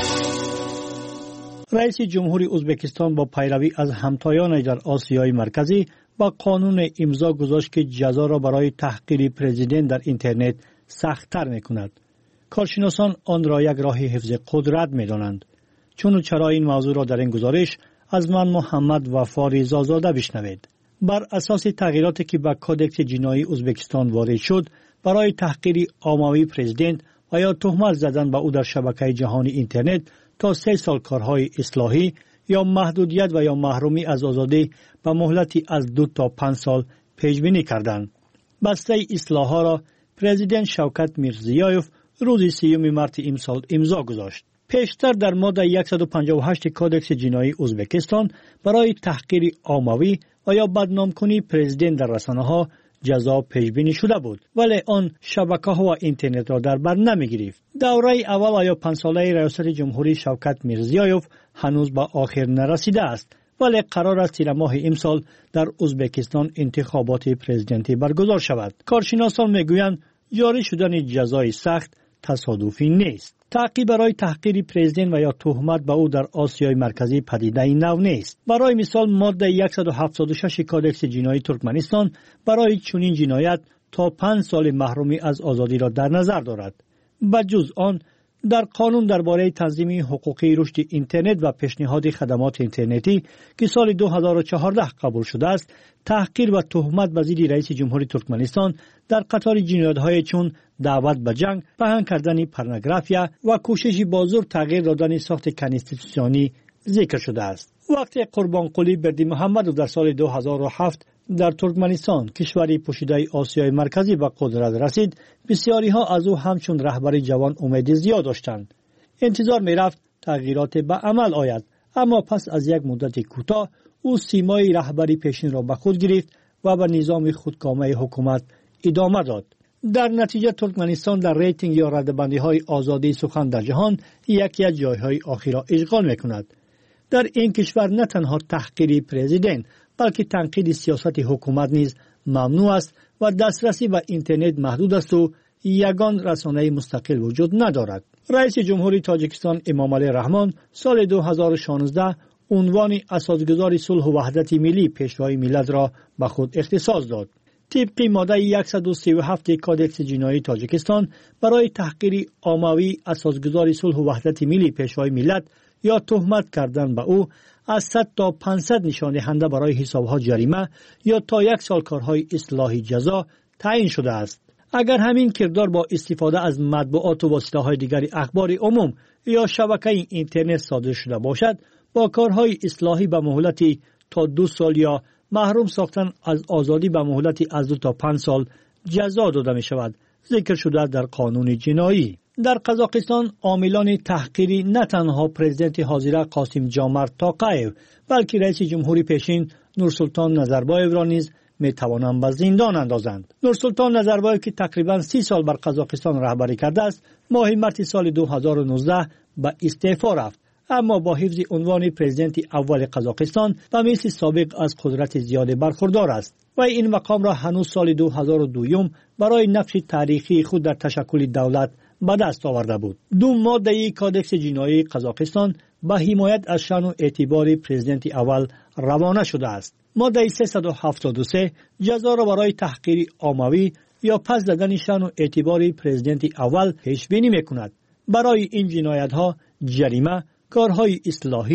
رئیس جمهوری ازبکستان با پیروی از همتایان در آسیای مرکزی با قانون امضا گذاشت که جزا را برای تحقیر پرزیدنت در اینترنت سخت‌تر می‌کند. کارشناسان آن را یک راه حفظ قدرت می‌دانند. چون و چرا این موضوع را در این گزارش از من محمد وفا رضازاده بشنوید. بر اساس تغییراتی که به کدکس جنایی ازبکستان وارد شد برای تحقیر عمومی پرزیدنت و یا تهمت زدن به او در شبکه جهانی اینترنت تا سه سال کارهای اصلاحی یا محدودیت و یا محرومی از آزادی به مهلتی از دو تا پنج سال پیش بینی کردند. بسته اصلاح‌ها را پرزیدنت شوکت میرزیایف روز سیوم مارس امسال امضا گذاشت. پیشتر در ماده صد و پنجاه و هشت کدکس جنایی ازبکستان برای تحقیر عمومی و یا بدنام کنی پرزیدنت در رسانه‌ها جزا پیش بینی شده بود، ولی آن شبکه‌ها و اینترنت را در بر نمی‌گرفت. دوره اول یا پنج ساله ریاست جمهوری شوکت میرزیایف هنوز به آخر نرسیده است، ولی قرار است در ماه امسال در ازبکستان انتخابات پرزیدنتی برگزار شود. کارشناسان میگویند جاری شدن جزای سخت تصادفی نیست. تعقیب برای تحقیر پرزیدنت و یا تهمت به او در آسیای مرکزی پدیده نو نیست. برای مثال ماده صد و هفتاد و شش کدکس جنایی ترکمنستان برای چنین جنایت تا پنج سال محرومی از آزادی را در نظر دارد. بجز آن در قانون درباره تنظیم حقوقی رشد اینترنت و پیشنهاد خدمات اینترنتی که سال دو هزار و چهارده قبول شده است، تحقیر و تهمت به ضد رئیس جمهوری ترکمنستان در قطار جنایت‌های چون دعوت به جنگ، پهن کردن پورنوگرافی و کوشش بازور تغییر دادن ساخت کنستیتوسیونی ذکر شده است. وقتی قربانقلی بردی محمد در سال دو هزار و هفت در ترکمنستان، کشوری پوشیده آسیای مرکزی، به قدرت رسید، بسیاری ها از او همچون رهبر جوان امید زیاد داشتند. انتظار می رفت تغییرات به عمل آید، اما پس از یک مدت کوتاه او سیمای رهبری پیشین را به خود گرفت و به نظام خودکامه حکومت ادامه داد. در نتیجه ترکمنستان در ریتینگ یا ردبندی های آزادی سخن در جهان یکی از جایهای آخر را اشغال می کند. در این کشور نه تنها تحقیر پرزیدنت بلکه تنقید سیاست حکومت نیز ممنوع است و دسترسی به اینترنت محدود است و یگان رسانه مستقل وجود ندارد. رئیس جمهوری تاجیکستان امامعلی رحمان سال دو هزار و شانزده عنوان اساسگذار صلح و وحدت ملی پیشوای ملت را به خود اختصاص داد. طبق ماده صد و سی و هفت کدکس جنایی تاجیکستان برای تحقیر عمومی اساسگذار صلح و وحدت ملی پیشوای ملت یا تهمت کردن به او از صد تا پانصد نشان دهنده برای حسابها جریمه یا تا یک سال کارهای اصلاحی جزا تعیین شده است. اگر همین کردار با استفاده از مطبوعات و وسیله‌های دیگر اخبار عموم یا شبکه اینترنت صادر شده باشد، با کارهای اصلاحی به مهلتی تا دو سال یا محروم ساختن از آزادی به مهلتی از دو تا پنج سال جزا داده می شود. ذکر شده در قانون جنایی. در قزاقستان عاملان تحقیری نه تنها پرزیدنت حاضر قاسم جامرت توقایف بلکه رئیس جمهوری پیشین نورسلطان نظربایف را نیز می توانند به زندان اندازند. نورسلطان نظربایف که تقریبا سی سال بر قزاقستان رهبری کرده است، ماه مارس سال دو هزار و نوزده به استعفا رفت، اما با حفظ عنوان پرزیدنت اول قزاقستان و مثل سابق از قدرت زیاد برخوردار است و این مقام را هنوز سال دو هزار و دو برای نقش تاریخی خود در تشکل دولت به دست آورده بود. دو ماده کدکس جنایی قزاقستان به حمایت از شأن و اعتبار پرزیدنت اول روانه شده است. ماده سیصد و هفتاد و سه جزا را برای تحقیر عمومی یا پس دادن شأن و اعتبار پرزیدنت اول پیش بینی می‌کند. برای این جنایت‌ها جریمه، کارهای اصلاحی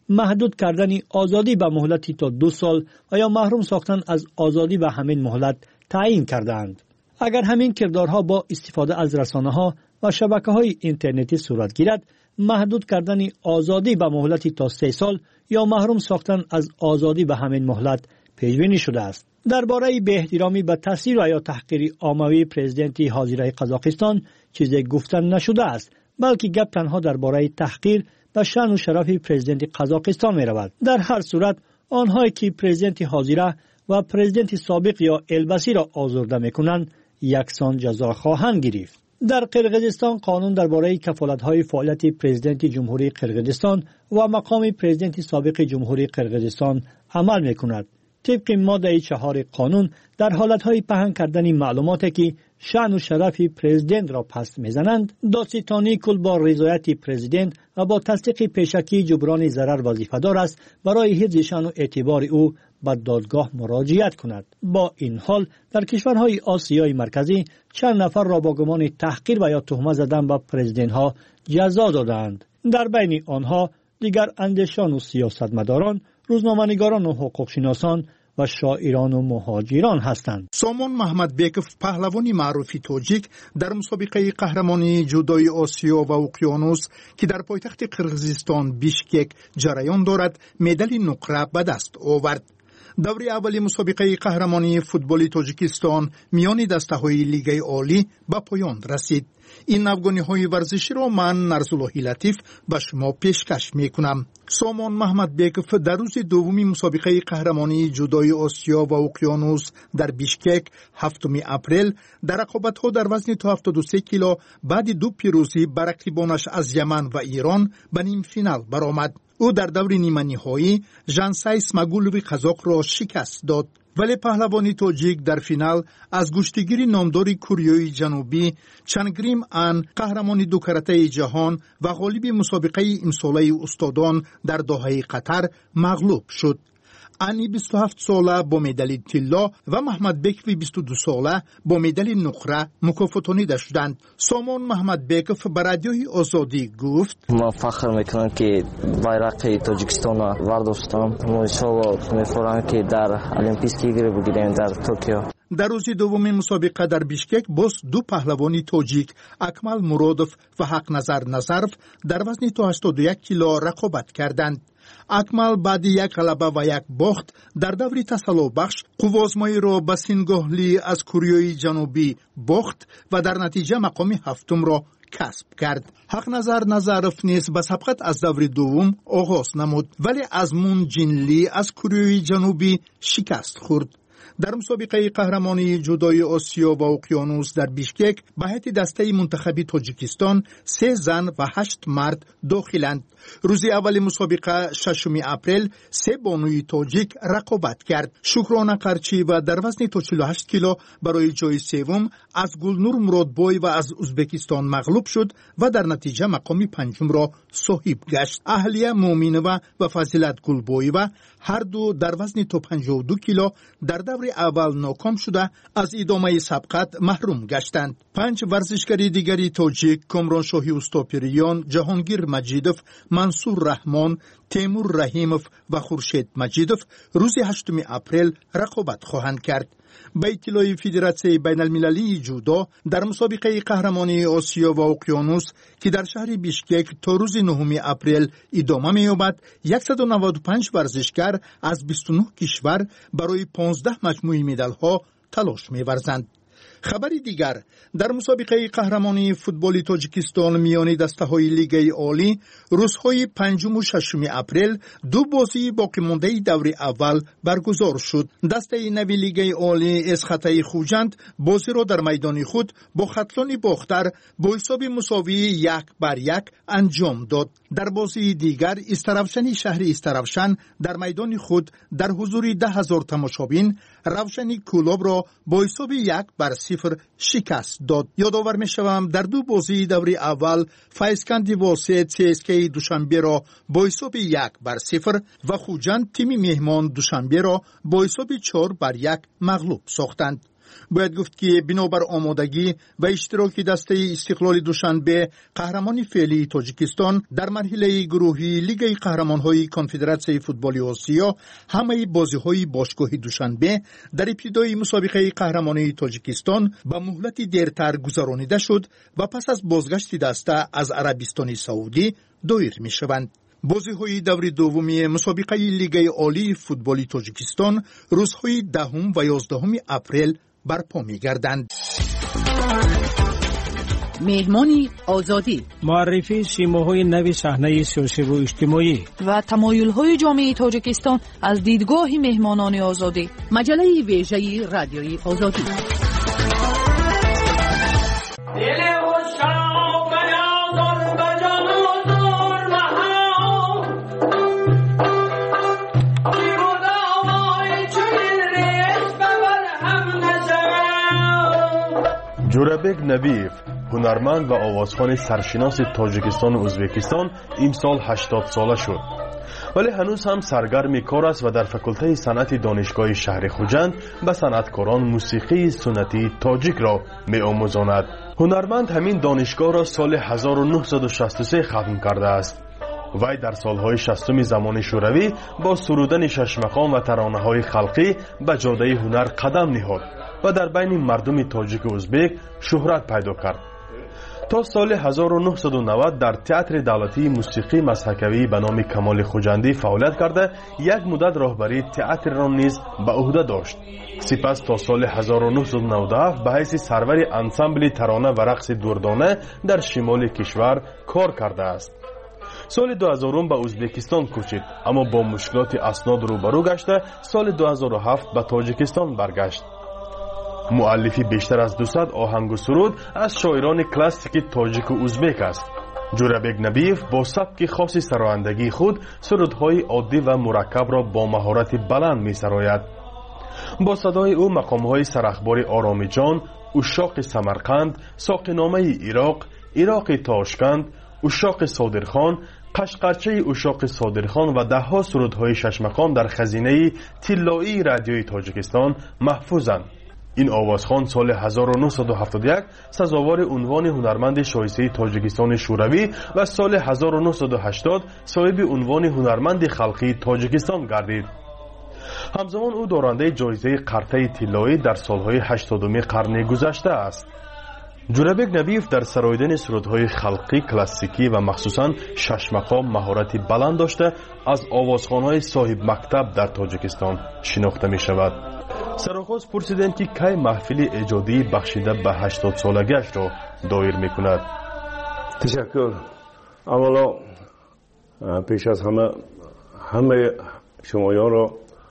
محدود کردن آزادی به مهلتی تا دو سال و یا محروم ساختن از آزادی به همین مهلت تعیین کردند. اگر همین کردارها با استفاده از رسانه‌ها و شبکه‌های اینترنتی صورت گیرد، محدود کردن آزادی به مهلتی تا سه سال یا محروم ساختن از آزادی به همین مهلت پیش بینی شده است. درباره بی احترامی به تصویر و یا تحقیر عاموی پرزیدنت حاضره قزاقستان چیزی گفتن نشده است، بلکه گپ تنها درباره تحقیر به شأن و شرف پرزیدنت قزاقستان می رود. در هر صورت آنهایی که پرزیدنت حاضره و پرزیدنت سابق یا البسی را آزرده می کنند یکسان جزا خواهند گرفت. در قرقیزستان قانون درباره کفالت‌های فعالیت پرزیدنت جمهوری قرقیزستان و مقام پرزیدنت سابق جمهوری قرقیزستان عمل می‌کند. طبق ماده چهار قانون در حالت‌های پهن کردن معلوماتی که شأن و شرف پرزیدنت را پست می‌زنند، دادستانی کل با رضایت پرزیدنت و با تصدیق پیشکی جبران ضرر وظیفه‌دار است برای حفظ شأن و اعتبار او به دادگاه مراجعت کند. با این حال در کشورهای آسیای مرکزی چند نفر را با گمان تحقیر و یا تهمت زدن به پرزیدنت ها جزا دادند. در بین آنها دیگر اندیشان و سیاستمداران، روزنامه‌نگاران و حقوقشناسان و شاعران و مهاجران هستند. سامان محمدبیکوف پهلوانی معروفی تاجیک در مسابقه قهرمانی جودوی آسیا و اقیانوس که در پایتخت قرقیزستان بیشکک جریان دارد مدال نقره به دست آورد. دوره اولی مسابقه قهرمانی فوتبال تاجیکستان میان دسته‌های لیگ عالی به پایان رسید. این افغانی ورزشی را من نرسالله لطیف به شما پیشکش میکنم. سامان محمدبیکوف در روز دومی مسابقه قهرمانی جودوی آسیا و اقیانوس در بیشکک هفتم اپریل در رقابت‌ها در وزن تا هفتاد و سه کیلو بعد دو پیروزی بر رقیبانش از یمن و ایران به نیم فینال برآمد. او در دور نیمه نهایی ژانسای اسماگولوی قزاق را شکست داد. ولی پهلوانی تاجیک در فینال از گشتگیر نامدار کوریای جنوبی چنگریم ان قهرمان دو کرته جهان و غالب مسابقه امساله استادان در دوحه قطر مغلوب شد. انی بیست و هفت ساله با مدال طلا و محمدبیکوف بیست و دو ساله با مدال نقره مکافاتانیده شدند. سامان محمدبیکوف به رادیوی آزادی گفت: ما فخر میکنم که بیرق تاجیکستان را برداشتم. ما انشاءالله می‌فرماییم که در المپیک ایگر بگیریم در توکیو. در روز دوم مسابقه در بیشکک باز دو پهلوانی تاجیک اکمل مرادوف و حق نظر نظرف در وزن تا هشتاد و یک کیلو رقابت کردند. اکمل بعد یک غلبه و یک باخت در دوری تسلا بخش قوازمایی را به سینگاهلی از کوریای جنوبی باخت و در نتیجه مقام هفتم را کسب کرد. حق نظر نظرف نیز به سبقت از دور دوم آغاز نمود ولی از مون جینلی از کوریای جنوبی شکست خورد. در مسابقه قهرمانی جودوی آسیا و اقیانوس در بیشکک به هیئت دسته منتخبی تاجیکستان سه زن و هشت مرد داخلند. روز اول مسابقه ششم اپریل سه بانوی تاجیک رقابت کرد. شکرانه قرچی و در وزن تا چهل و هشت کیلو برای جای سوم از گلنور مرادبای و از ازبکستان مغلوب شد و در نتیجه مقام پنجم را صاحب گشت. اهلیه مومینова و فضیلت گلبایova هر دو در وزن تا پنجاه و دو کیلو در دور اول ناکام شده از ادامه سبقت محروم گشتند. پنج ورزشکاری دیگری تاجیک کامران شاهی استاپریان، جهانگیر مجیدوف، منصور رحمان، تیمور رحیموف و خورشید مجیدوف روز هشتم اپریل رقابت خواهند کرد. به اطلاع فدراسیون بین المللی جودو در مسابقه قهرمانی آسیا و اقیانوس که در شهر بیشکک تا روز نهم اپریل ادامه می‌یابد، صد و نود و پنج ورزشکار از بیست و نه کشور برای پانزده مجموعه مدال‌ها تلاش می‌ورزند. خبری دیگر در مسابقه قهرمانی فوتبال تاجیکستان میان دسته‌های لیگ عالی روزهای پنجم و ششم اپریل دو بازی باقی مانده دور اول برگزار شد. دسته نوی لیگ عالی اسخطه خوجند بازی را در میدان خود با خطلان باختر با حساب مساوی یک بر یک انجام داد. در بازی دیگر استرافشنی شهر استرافشن در میدان خود در حضور ده هزار تماشابین روشنی کلوب را با حساب یک بر صفر شکست داد. یادآور می‌شوم در دو بازی دور اول فایسکند واسط سی اس کی دوشنبه را با حساب یک بر صفر و خوجند تیم مهمان دوشنبه را با حساب چهار بر یک مغلوب ساختند. باید گفت که بنابر آمادگی و اشتراک دسته استقلال دوشنبه قهرمان فعلی تاجیکستان در مرحله گروهی لیگ قهرمان‌های کنفدراسیون فوتبال آسیا همه بازی‌های باشگاه دوشنبه در ابتدای مسابقه قهرمانی تاجیکستان به مهلت دیرتر گذرانیده شد و پس از بازگشت دسته از عربستان سعودی دایر می‌شوند. بازی‌های دور دومی مسابقه لیگ عالی فوتبال تاجیکستان روزهای دهم و یازدهم اپریل برپا می‌گردند. مهمانی آزادی، معرفی سیماهای نو صحنه سیاسی و اجتماعی و تمایل‌های جامعه تاجیکستان از دیدگاه مهمانان آزادی. مجله ویژه رادیوی آزادی. جورابک نبیف، هنرمند و آوازخوان سرشناس تاجیکستان و ازبکستان، امسال هشتاد ساله شد. ولی هنوز هم سرگرم کار است و در فکلته صنعت دانشگاه شهر خوجند به صنعتکاران موسیقی سنتی تاجیک را می‌آموزاند. هنرمند همین دانشگاه را سال هزار و نهصد و شصت و سه ختم کرده است. وی در سالهای شصتم زمان شوروی با سرودن شش مقام و ترانه‌های خلقی به جاده هنر قدم نهاد و در بین مردم تاجیک و ازبک شهرت پیدا کرد. تا سال هزار و نهصد و نود در تئاتر دولتی موسیقی مسحکوی به نام کمال خوجندی فعالیت کرده یک مدت راهبری تئاتر را نیز به عهده داشت. سپس تا سال هزار و نهصد و نود و هفت به حیث سرور انسامبل ترانه و رقص دردانه در شمال کشور کار کرده است. سال دو هزار به ازبکستان کوچید، اما با مشکلات اسناد روبرو گشته سال دو هزار و هفت به تاجیکستان برگشت. مؤلفی بیشتر از دویست آهنگ و سرود از شاعران کلاسیک تاجیک و ازبک است. جورابک نبیف با سبک خاص سرایندگی خود سرودهای عادی و مرکب را با مهارت بلند می سراید. با صدای او مقامهای سرخبار آرامی جان، اشاق سمرقند، ساقینامه عراق، عراق تاشکند، اشاق صادرخان، قشقرچه اشاق صادرخان و ده ها سرودهای شش مقام در خزینه طلایی رادیوی تاجیکستان محفوظند. این آوازخوان سال هزار و نهصد و هفتاد و یک سزاوار عنوان هنرمند شایسته تاجیکستان شوروی و سال هزار و نهصد و هشتاد صاحب عنوان هنرمند خلقی تاجیکستان گردید. همزمان او دارنده جایزه قرطه طلایی در سالهای هشتادم قرن گذشته است. جورابک نبیف در سراییدن سرودهای خلقی کلاسیکی و مخصوصاً شش مقام مهارتی بلند داشته از آوازخوان‌های صاحب مکتب در تاجیکستان شناخته می شود. سرآغاز پرسیدند که کی محفل ایجادی بخشیده به هشتاد سالگیش را دایر می کند. تشکر. اولا پیش از همه همه شمایان را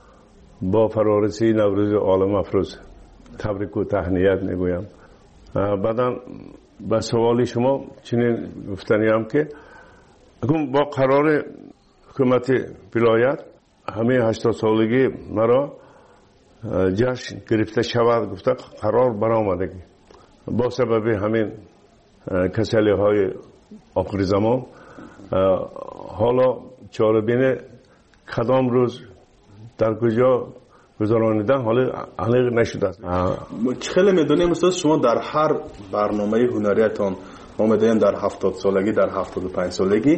با فرارسی نوروز عالم افروز تبریک و تهنیت می گویم. بعدا به سوال شما چنین گفتنی هم که اکنون با قرار حکومت ولایت همه هشتاد سالگی مرا جشن گرفته شود گفته قرار برآمدگی با سبب همین کسلی های آخر زمان حالا چاره‌بین کدام روز در کجا گذرانیدن حالا علق نشده است. خیلی میدونیم استاد شما در هر برنامه هنریتان ما میدونیم در هفتاد سالگی در هفتاد و پنج سالگی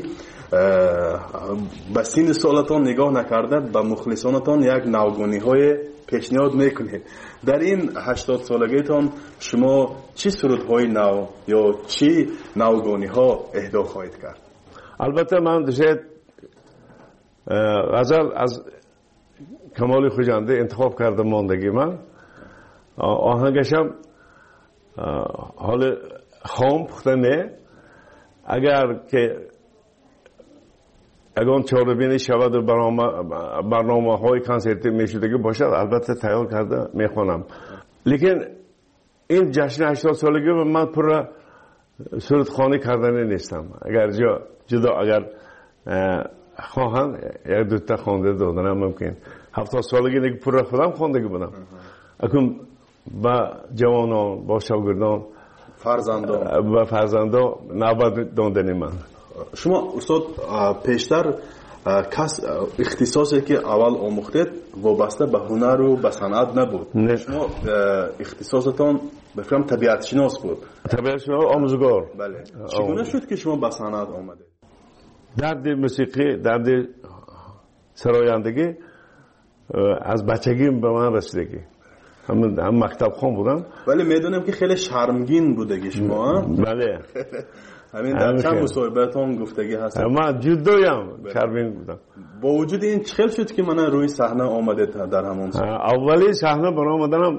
به سین سالتان نگاه نکرده به مخلصانتان یک نوگانی های پیشنهاد میکنید. در این هشتاد سالگیتان شما چی سرودهای نو یا چی نوگانی ها اهدا خواهید کرد؟ البته من دوست غزل از کمال خوجنده انتخاب کردم ماندگی من آهنگشم حال خام پخته نه اگر که اگر چهاربینی شود و برنامه های کنسرتی میشدگی باشد البته تیار کرده میخوانم. لیکن این جشن هشتاد سالگی من پر سرود خانه کردنی نیستم. اگر جا جدا اگر خواهند یک دوتا خوانده دادنم ممکن. هفتاد سالگی دیگه پر خودم خواندگی بودم. اکنون با جوانان با شاگردان فرزندان و فرزندان نوبت دادنی من. شما استاد پیشتر کس اختصاصی که اول آموختید وابسته به هنر و به صنعت نبود. شما اختصاصتان بفرم طبیعت شناس بود. طبیعت شناس آموزگار. بله. چگونه شد که شما به صنعت آمدید؟ درد موسیقی، درد سرایندگی از بچگی به من رسیدگی. هم هم مکتب خون بودم. ولی میدونم که خیلی شرمگین بودگی شما. بله. همین در چند مصاحبه‌تون گفتگی هست. من جدویم شرمگین بودم. با وجود این چخل شد که من روی صحنه آمده در همون سال. اولی صحنه برام آمدنم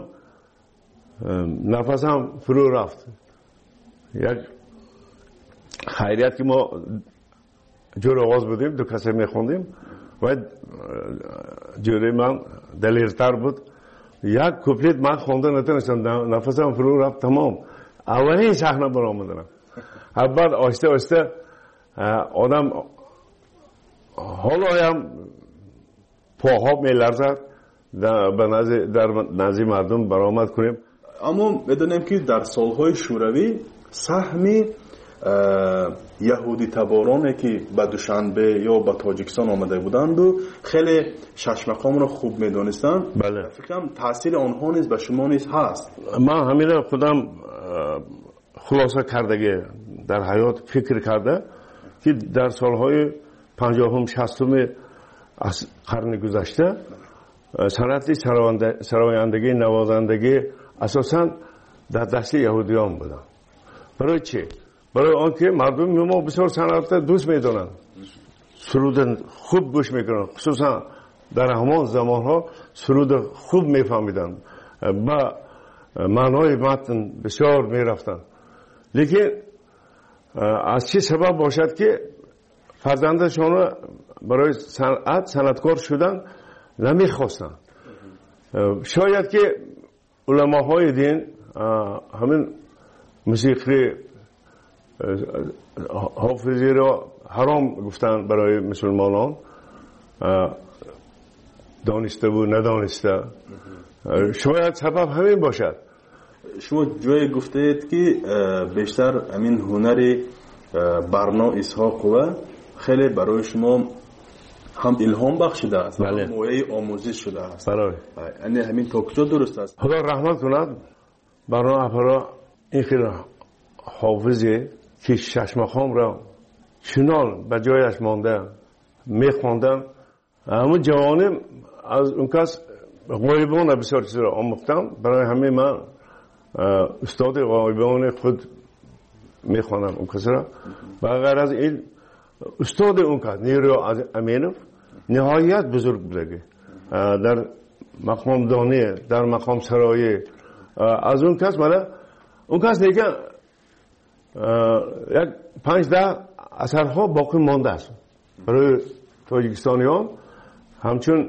نفسم فرو رفت. یک خیریت که ما جور آواز بودیم، دو کسی میخوندیم و جوری من دلیرتر بود. یک کوپلیت من خونده نتونستم، نفسم فرو رفت تمام. اولی صحنه برام آمدنم. بعد آسته آسته آدم حالا هم پاها میلرزد در نزد مردم برآمد کنیم. اما بدونیم که در سالهای شوروی سهمی یهودی تبارانی که به دوشنبه یا به تاجیکستان آمده بودند و خیلی شش مقام را خوب میدونستند. بله. فکرم تاثیر آنها نیز به شما نیز هست. من همین خودم خلاصه کردگی در حیات فکر کرده که در سالهای پنجاهم شصتم از قرن گذشته صنعت سرایندگی نوازندگی اساساً در دست یهودیان بودن. برای چی؟ برای آنکه مردم ما بسیار صنعت دوست میدونن، سرود خوب گوش میکنن، خصوصا در همان زمان ها سرود خوب میفهمیدن، با معنای متن بسیار میرفتن. لیکن از چه سبب باشد که فرزندشان برای صنعت صنعتکار شدن نمیخواستن؟ شاید که علماهای دین همین موسیقی حافظی را حرام گفتن برای مسلمانان، دانسته و ندانسته. شاید سبب همین باشد. شما جای گفتید که بیشتر همین هنر برنا اسحاق و خیلی برای شما هم الهام بخشیده است، بله. مویه آموزش شده است. برای یعنی همین تا کجا درست است؟ خدا رحمت کند برای افرا این خیلی حافظی که شش مقام را چنان به جایش مانده میخواندن. اما جوانم از اون کس غایبان بسیار چیز را آموختم. برای همه من استاد غایبان خود میخوانم اون کس را. و غیر از این استاد اون کس نیرو امینوف نهایت بزرگ بودگی در مقام دانی، در مقام سرایی. از اون کس مالا اون کس دیگه یک پنج ده اثرها باقی مانده است برای تاجیکستانیان، همچون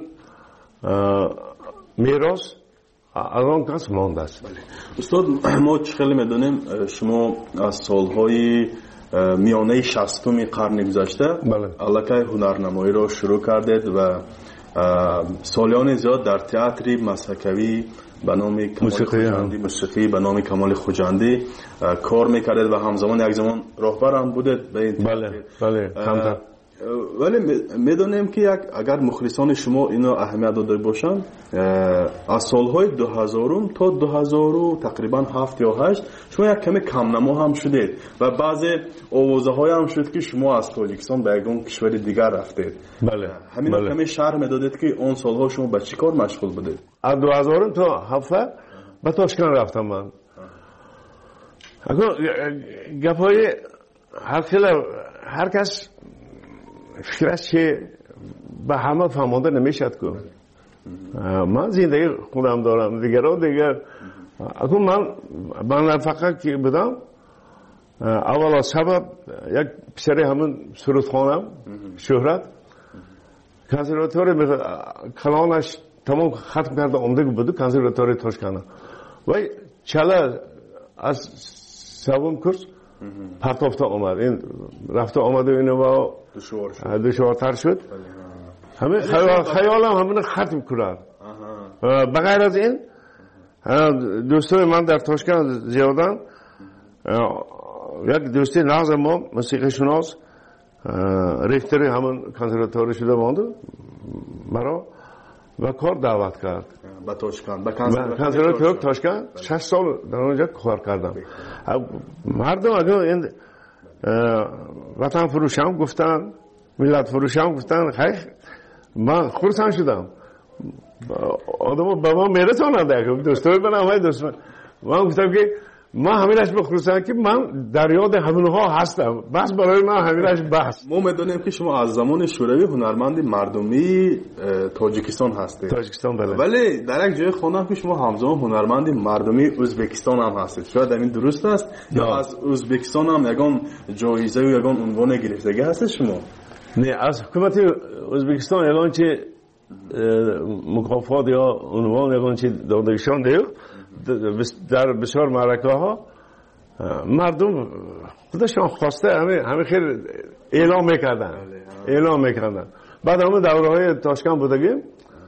میراث از آن کس مانده است. استاد ما خیلی میدونیم شما از سالهای میانه شصتم قرن گذشته الکی هنرنمایی را شروع کردید و سالیان زیاد در تئاتر مسحکوی به نام کمال خوجندی، موسیقی به نام کمال خوجندی کار میکردید و همزمان یک زمان راهبر هم بودید. بله بله کمتر. ولی میدونیم که یک اگر مخلصان شما اینو اهمیت داده باشن، از سالهای دو هزار تا دو هزار تقریبا هفت یا هشت شما یک کمی کم نما هم شدید و بعضی آوازه های هم شد که شما از تاجیکستان به یکون کشور دیگر رفتید. بله. همین بله. کمی شرح میدادید که اون سالها شما به چی کار مشغول بودید؟ از دو هزار تا هفت به تاشکند رفتم من. اگر گپای هر خیلی هر کس فکرش که به همه فهمانده نمیشد که من زندگی خودم دارم، دیگران دیگر. اکنون من من فقط که بودم اولا سبب یک پسری همون سرودخانم شهرت کنسرواتوری کلانش تمام ختم کرده آمده بود کنسرواتوری تاشکند و چله از سوم کورس پرتافته آمد. این رفته آمده اینو با دشوارتر شد. همین خیال خیالم همین ختم کرد. بغیر از این دوستای من در تاشکند زیادن. یک دوستی نازم ما موسیقی شناس ریختری همون کنسرواتوری شده مانده مرا و کار دعوت کرد به تاشکند به کنسرواتوری تاشکند شش سال در اونجا کار کردم. مردم اگر این وطن فروشم گفتن ملت فروشم گفتن خیلی من خرسند شدم آدم با من میرسانند دوستای من همه دوست من من گفتم که ما همینش بخصوصا که من در یاد همونها هستم بس برای من همینش بس. ما میدونیم که شما از زمان شوروی هنرمند مردمی تاجیکستان هستید. تاجیکستان بله. ولی در یک جای خوندم که شما همزمان هنرمند مردمی ازبکستان هم هستید. شاید این درست است یا از ازبکستان هم یگان جایزه و یگان عنوان گرفتگی هستید شما؟ نه از حکومت ازبکستان یگان چه مکافات یا عنوان یگان چه دادگشان دیو در بسیار معرکه ها مردم خودشان خواسته همه همه خیلی اعلام میکردن اعلام میکردن. بعد همون دوره های تاشکند بودگیم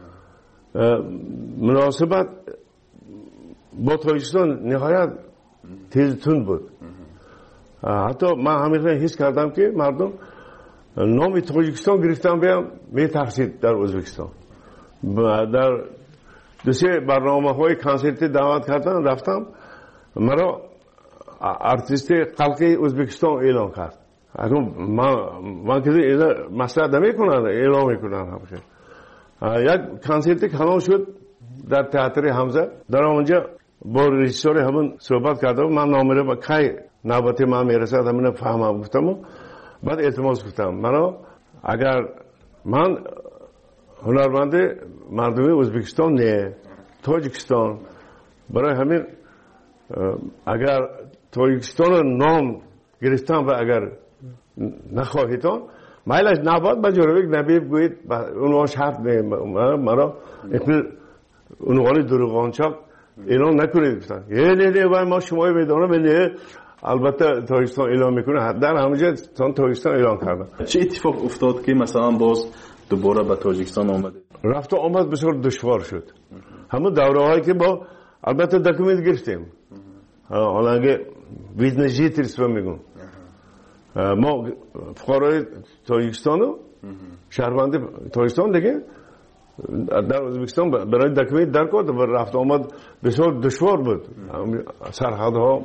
مناسبت با تاجیکستان نهایت تیزتون بود. حتی من همیشه حس کردم که مردم نام تاجیکستان گرفتن بیام میترسید در ازبکستان. در دو سه برنامه های کنسرتی دعوت کردن رفتم مرا ارتیست خلقی ازبکستان اعلام کرد. اگر من من که مسئله نمیکنم اعلام میکنم همیشه. یک کنسرتی کلان شد در تئاتر حمزه در اونجا با رژیسور همون صحبت کردم من نامره با کی نوبت من میرسد همین فهمم گفتم. بعد التماس گفتم مرا اگر من هنرمند مردمی ازبکستان نه تاجیکستان برای همین اگر تاجیکستان نام گرفتم و اگر نخواهیدان مایلش نباد با جورویک نبی بگویید اونها شرط نه مرا اونوانی دروغانچاک اعلام نکنید گفتن یه نه نه باید ما شمایی میدانم نه البته تاجیکستان اعلام میکنه در همونجا تاجیکستان اعلام کردن. چه اتفاق افتاد که مثلا باز دوباره به تاجیکستان آمده؟ رفت و آمد بسیار دشوار شد. همون دوره هایی که با البته دکومنت گرفتیم حالا اگه ویزنجی ترسفه میگون ما فقرای تاجیکستان شهروند تاجیکستان دیگه در ازبکستان برای دکومنت در کرد و رفت آمد بسیار دشوار بود سرحدها.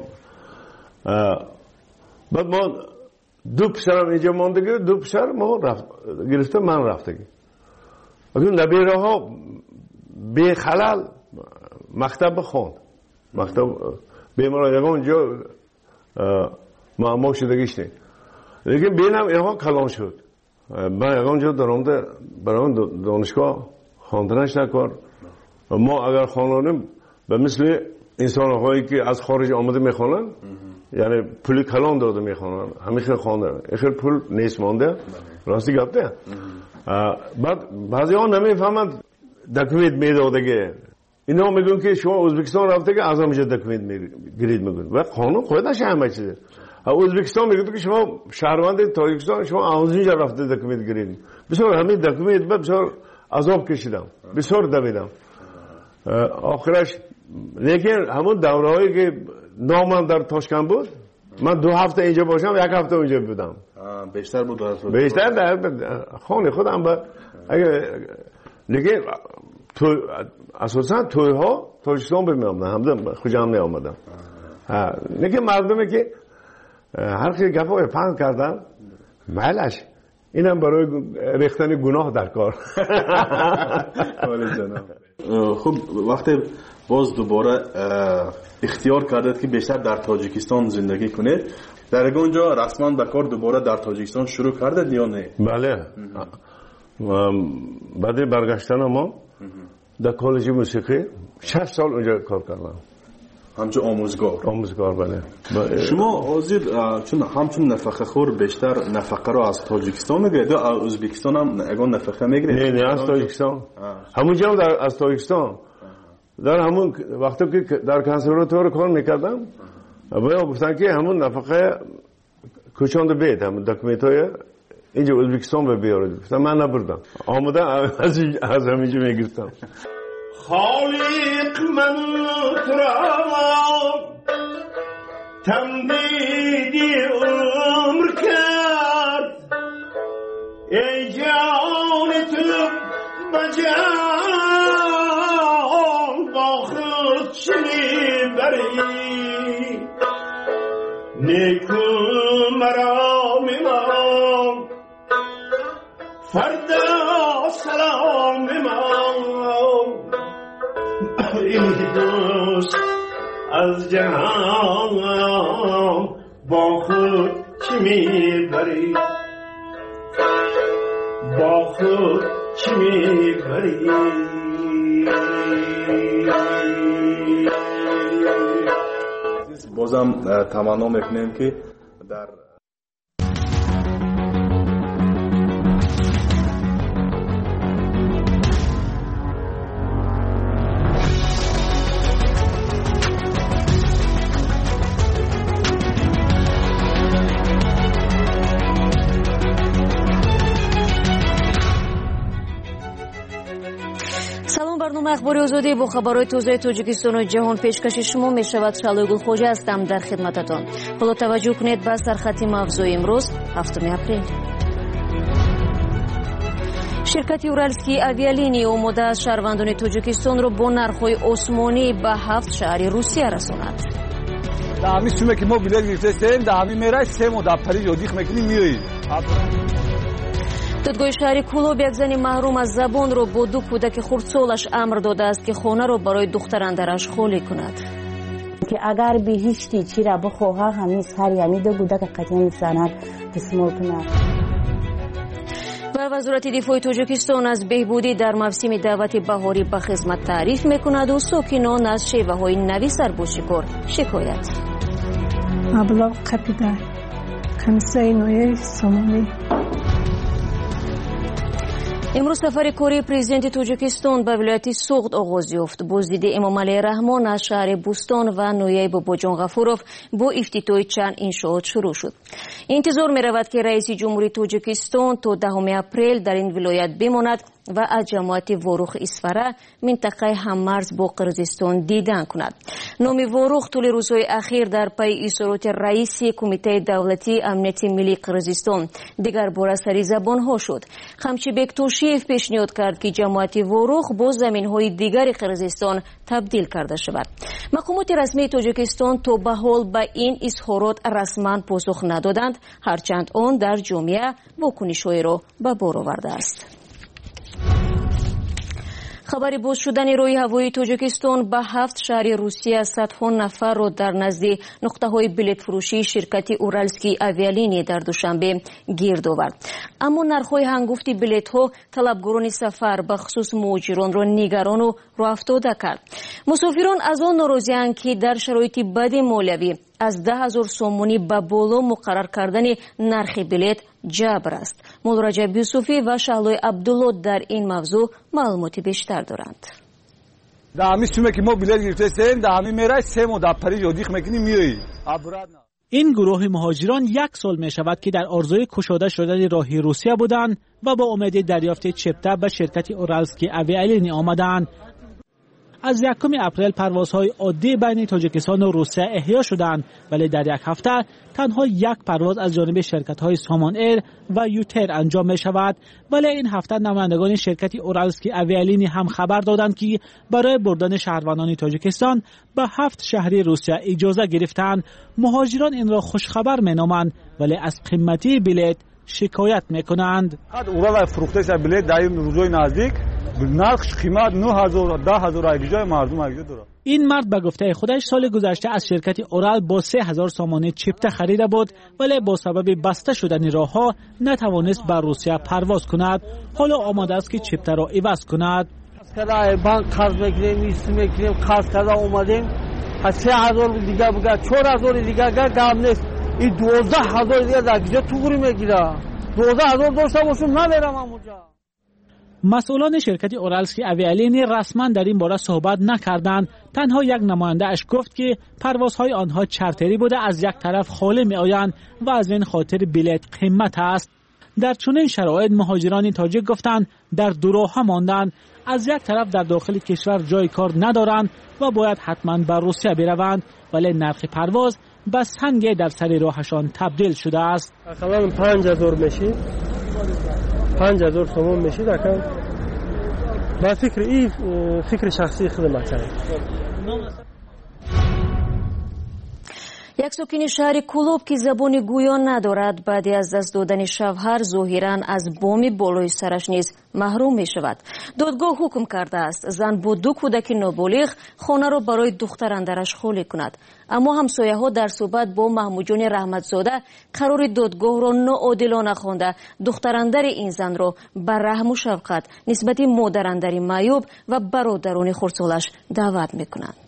بعد ما دو پسرم اینجا ماندگی دو پسر ما رفت گرفته من رفتگی اگر نبیره ها به خلال مکتب خواند مکتب بیماران یکم اونجا معما شدگیش نید لیکن بینم اینها کلان شد من یکم اونجا درامده برای دانشگاه خواندنش نکار ما اگر خوانانیم به مثل انسان هایی که از خارج آمده میخوانن یعنی پول کلان داده میخوانن همیشه خوانده اخیر پول نیست مانده راستی گفته. بعد بعضی ها نمیفهمند دکومنت میدادگه اینا میگن که شما ازبکستان رفته که از همینجا دکومنت گرید میگن و قانون خودش همه چیزه. ازبکستان میگه که شما شهروند تاجیکستان شما از اینجا رفته دکومنت گرید بسیار همین دکومنت بسیار عذاب کشیدم بسیار دویدم آخرش. لیکن همون دوره هایی که نامم در تاشکند بود من دو هفته اینجا باشم یک هفته اونجا بودم. بیشتر بود بیشتر در خانه خودم با اگه لیکن تو اساسا توی ها تاجیکستان بمیامدن همدم خوشم نیامدم. لیکن مردمی که هر خیلی گفای پند کردن مالش اینم برای ریختن گناه در کار. خب وقتی باز دوباره اختیار کردید که بیشتر در تاجیکستان زندگی کنید در اونجا رسما به کار دوباره در تاجیکستان شروع کردید یا نه؟ بله بعد برگشتن ما در کالج موسیقی شش سال اونجا کار کردم همچون آموزگار. آموزگار بله. شما آزید چون همچون نفقه خور بیشتر نفقه رو از تاجیکستان میگیرید یا از ازبکستان هم اگه نفقه میگیرید؟ نه نه از تاجیکستان. همونجا هم در از تاجیکستان در همون وقتی که در کنسرواتوار کار میکردم باید گفتن که همون نفقه کوچاند بید همون دکومنت های اینجا ازبکستان به بیارید گفتم من نبردم آمده از از همینجا میگرفتم. خالق من ترام تمدیدی عمر کرد ای جان تو بجان با خود چی میبری نیکو مرا میمان فردا سلام میمان این دوست از جهان با خود چی میبری با خود چی میبری بازم تمنا میکنیم که در برنامه اخباری آزادی با خبرهای تازه تاجیکستان و جهان پیشکش شما می شود. شالوی گلخوجه هستم در خدمتتان. حالا توجه کنید به سرخط موضوع امروز هفتم اپریل. شرکت اورالسکی اویالینی آماده است شهروندان تاجیکستان را با نرخ‌های آسمانی به هفت شهر روسیه رساند. در همین سومه که ما بلیط گرفتیم در همین میرای سه ماه در پاریس یادیخ میکنیم میاییم. دادگاه شهری کولوب یک زن محروم از زبان را با دو کودک خردسالش امر داده است که خانه را برای دختراندرش خالی کند. که اگر بهشتی چی را بخواه همیز هر یعنی دو کودک قطعی سند تسمال کند. و وزارت دفاع تاجیکستان از بهبودی در موسم دعوت بهاری به خدمت تعریف میکند و ساکنان از شیوه های نوی سربازشکار شکایت. ابلاغ قپیده کمیسای نویه سامانی. امروز سفر کاری پرزیدنت تاجیکستان به ولایت سوغد آغاز یافت. بازدید امام علی رحمان از شهر بوستان و نویای باباجان غفورов با افتتاح چند انشاءات شروع شد. انتظار می رود که رئیس جمهوری تاجیکستان تا دهم اپریل در این ولایت بماند و از جماعت واروخ اسفره منطقه هممرز با قرقیزستان دیدن کند. نام واروخ طول روزهای اخیر در پی اصرارات رئیس کمیته دولتی امنیت ملی قرقیزستان دیگر بار سری زبان ها شد. خمچیبک توشیف پیشنهاد کرد که جماعت واروخ با زمین های دیگر قرقیزستان تبدیل کرده شود. مقامات رسمی تاجیکستان تا به حال به این اظهارات رسما پاسخ ندادند، هرچند آن در جامعه واکنش‌هایی را به بار آورده است. خبری باز شدن روی هوایی تاجیکستان به هفت شهر روسیه صدها نفر را در نزد نقطه های بلیط فروشی شرکت اورالسکی اویالینی در دوشنبه گرد آورد. اما نرخ‌های هنگفت بلیط ها طلبگران سفر به خصوص مهاجران را نگران و راه افتاده کرد. مسافران از آن ناراضی‌اند که در شرایط بد مالیوی از ده هزار سومونی به بالا مقرر کردن نرخ بلیط جبر است. مولا رجب یوسفی و شهلوی عبدالله در این موضوع معلوماتی بیشتر دارند. در همین سومه که ما بلیط گرفتیم در همین میرای سه ماه در پاریس یادیخ میکنیم میاییم. این گروه مهاجران یک سال می شود که در آرزوی کشاده شدن راه روسیه بودند و با امید دریافت چپته به شرکت اورالسکی اویالینی آمدند. از یکم اپریل پروازهای عادی بین تاجیکستان و روسیه احیا شدند، ولی در یک هفته تنها یک پرواز از جانب شرکت‌های سامان ایر و یوتر انجام می شود. ولی این هفته نمایندگان شرکت اورالسکی اویالینی هم خبر دادند که برای بردن شهروندان تاجیکستان به هفت شهر روسیه اجازه گرفتند. مهاجران این را خوشخبر می نامند، ولی از قیمتی بلیط شکایت می کنند. اورال فروخته شده بلیط در این روزهای نزدیک نرخش قیمت نه هزار ده هزار ایجای مردم اگه داره. این مرد به گفته خودش سال گذشته از شرکت اورال با سه هزار سامانه چپته خریده بود، ولی با سبب بسته شدن راهها نتوانست به روسیه پرواز کند. حالا آماده است که چپته را عوض کند. از بانک قرض میگیریم، ایست میگیریم، قرض کرده اومدیم. از سه هزار دیگه بگه چهار هزار دیگه گم نیست. این دوازده هزار دیگه در کجا توگوری میگیره. دوازده هزار داشته باشم نمیرم اونجا. مسئولان شرکت اورالسکی اویالینی رسما در این باره صحبت نکردند. تنها یک نماینده اش گفت که پروازهای آنها چارتری بوده، از یک طرف خالی می آیند و از این خاطر بلیط قیمت است. در چنین شرایط مهاجران تاجیک گفتند در دو راه ماندند. از یک طرف در داخل کشور جای کار ندارند و باید حتما به روسیه بروند، ولی نرخ پرواز به سنگ در سر راهشان تبدیل شده است. مثلا پنج هزار میشه پنج هزار تومان میشه دکن با فکر این فکر شخصی خودم کردم. یک ساکن شهر کلوب که زبان گویا ندارد بعد از دست دادن شوهر ظاهراً از بام بالای سرش نیز محروم می شود. دادگاه حکم کرده است زن با دو کودک نابالغ خانه را برای دختراندرش خالی کند. اما همسایه ها در صحبت با محمود جان رحمتزاده قرار دادگاه را ناعادلانه خوانده دختراندر این زن را بر رحم و شفقت نسبت مادراندر معیوب و برادران خردسالش دعوت می کنند.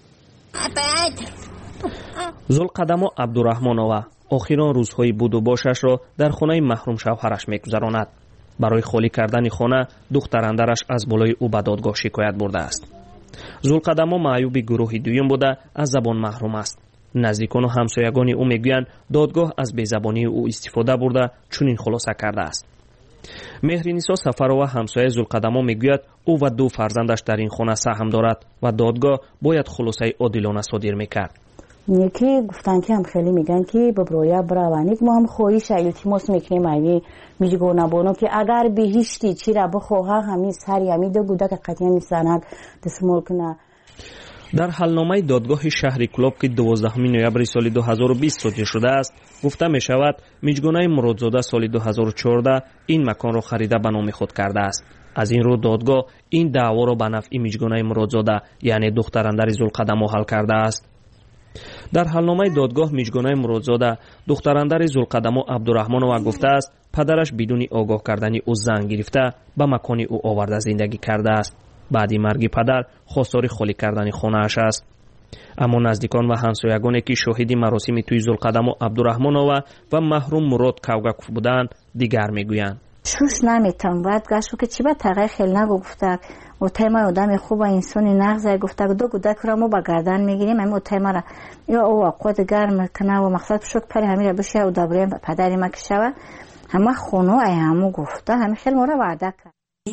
زلقدما عبدالرحمنова آخران روزهای بود و باشش را در خانه محروم شوهرش می‌گذراند. برای خالی کردن خانه دختراندرش از بالای او به دادگاه شکایت برده است. زلقدما معیوب گروه دویم بوده از زبان محروم است. نزدیکان و همسایگان او میگویند دادگاه از بی‌زبانی او استفاده برده چنین خلاصه کرده است. مهرینیسا سفرова همسایه زلقدما میگوید او و دو فرزندش در این خانه سهم دارد و دادگاه باید خلاصه عادلانه صادر میکرد. یکی گفتن که هم خیلی میگن که ببرویا براوانی که ما هم خواهیش التماس میکنیم ایوی میگو نبونو که اگر بهشتی چی را بخواه همی سری همی دو گوده که قطعی میسانک دسمول کنه. در حلنامه دادگاه شهر کلوب که دوازدهم نوامبر سال دو هزار و بیست صادر شده است گفته می شود میجگانه مرادزاده سال دو هزار و چهارده این مکان را خریده به نام خود کرده است. از این رو دادگاه این دعوا را به نفع میجگانه مرادزاده یعنی دختراندر زلقدما حل کرده است. در حلنامه دادگاه میجگانه مرادزاده دختراندر زلقدما عبدالرحمنова گفته است پدرش بدون آگاه کردن او زن گرفته به مکان او آورده زندگی کرده است. بعدی مرگ پدر خواستار خالی کردن خانه اش است. اما نزدیکان و همسایگانی که شاهد مراسم توی زلقدما عبدالرحمنова و محروم مراد کوگاکوف بودند دیگر میگویند شوش نمیتونم باید گشت که چی با تغییر خیلی نگو گفته و تیمه آدم خوب و انسانی نغزه گفته دو گودک را ما با گردن میگیریم اما تیمه را یا او قد گرم کنه و مقصد شک پری همین را بشه و دابریم پدری ما که شوه همه خونو ای همو گفته همین خیلی مورا وعده کرد.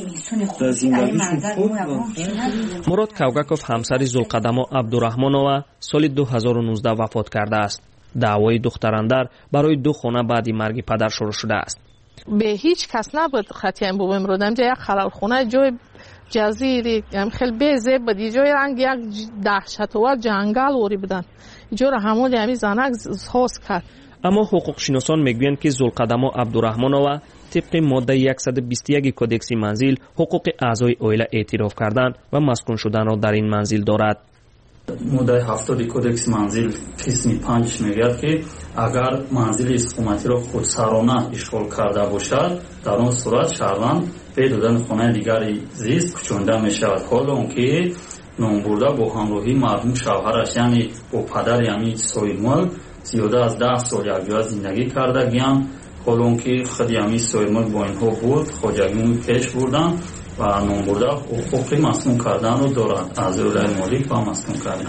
مراد کوگاکوف همسر زلقدما عبدالرحمنова سال دو هزار و نوزده وفات کرده است. دعوای دختراندر برای دو خانه بعد مرگ پدر شروع شده است. به هیچ کس نبود خطی این بابا امرودم جای خلال خونه جای جزیری خیلی بیزه بدی جای رنگ یک دهشتوار جنگل اوری بدن جای را همون همی زنک حاس کرد. اما حقوق شناسان میگویند که زلقدما عبدالرحمنова طبق ماده صد و بیست و یک کدکس منزل حقوق اعضای عائله اعتراف کردن و مسکون شدن را در این منزل دارد. ماده هفتاد کدکس منزل قسم پنج میگوید که اگر منزل حکومتی را خودسرانه اشغال کرده باشد در آن صورت شهروند به دادن خانه دیگری زیست کوچانده میشود. حالا اونکه نام برده با همراهی مرحوم شوهرش یعنی با پدر یعنی صاحب ملک زیاده از ده سال یکجا زندگی کرده گیان. حالا اونکه خودی همی صاحب ملک با اینها بود خواجگی پیش بردن و نام برده حقوق مسکون کردن رو دارد از اولای مالیک و مسکون کردن.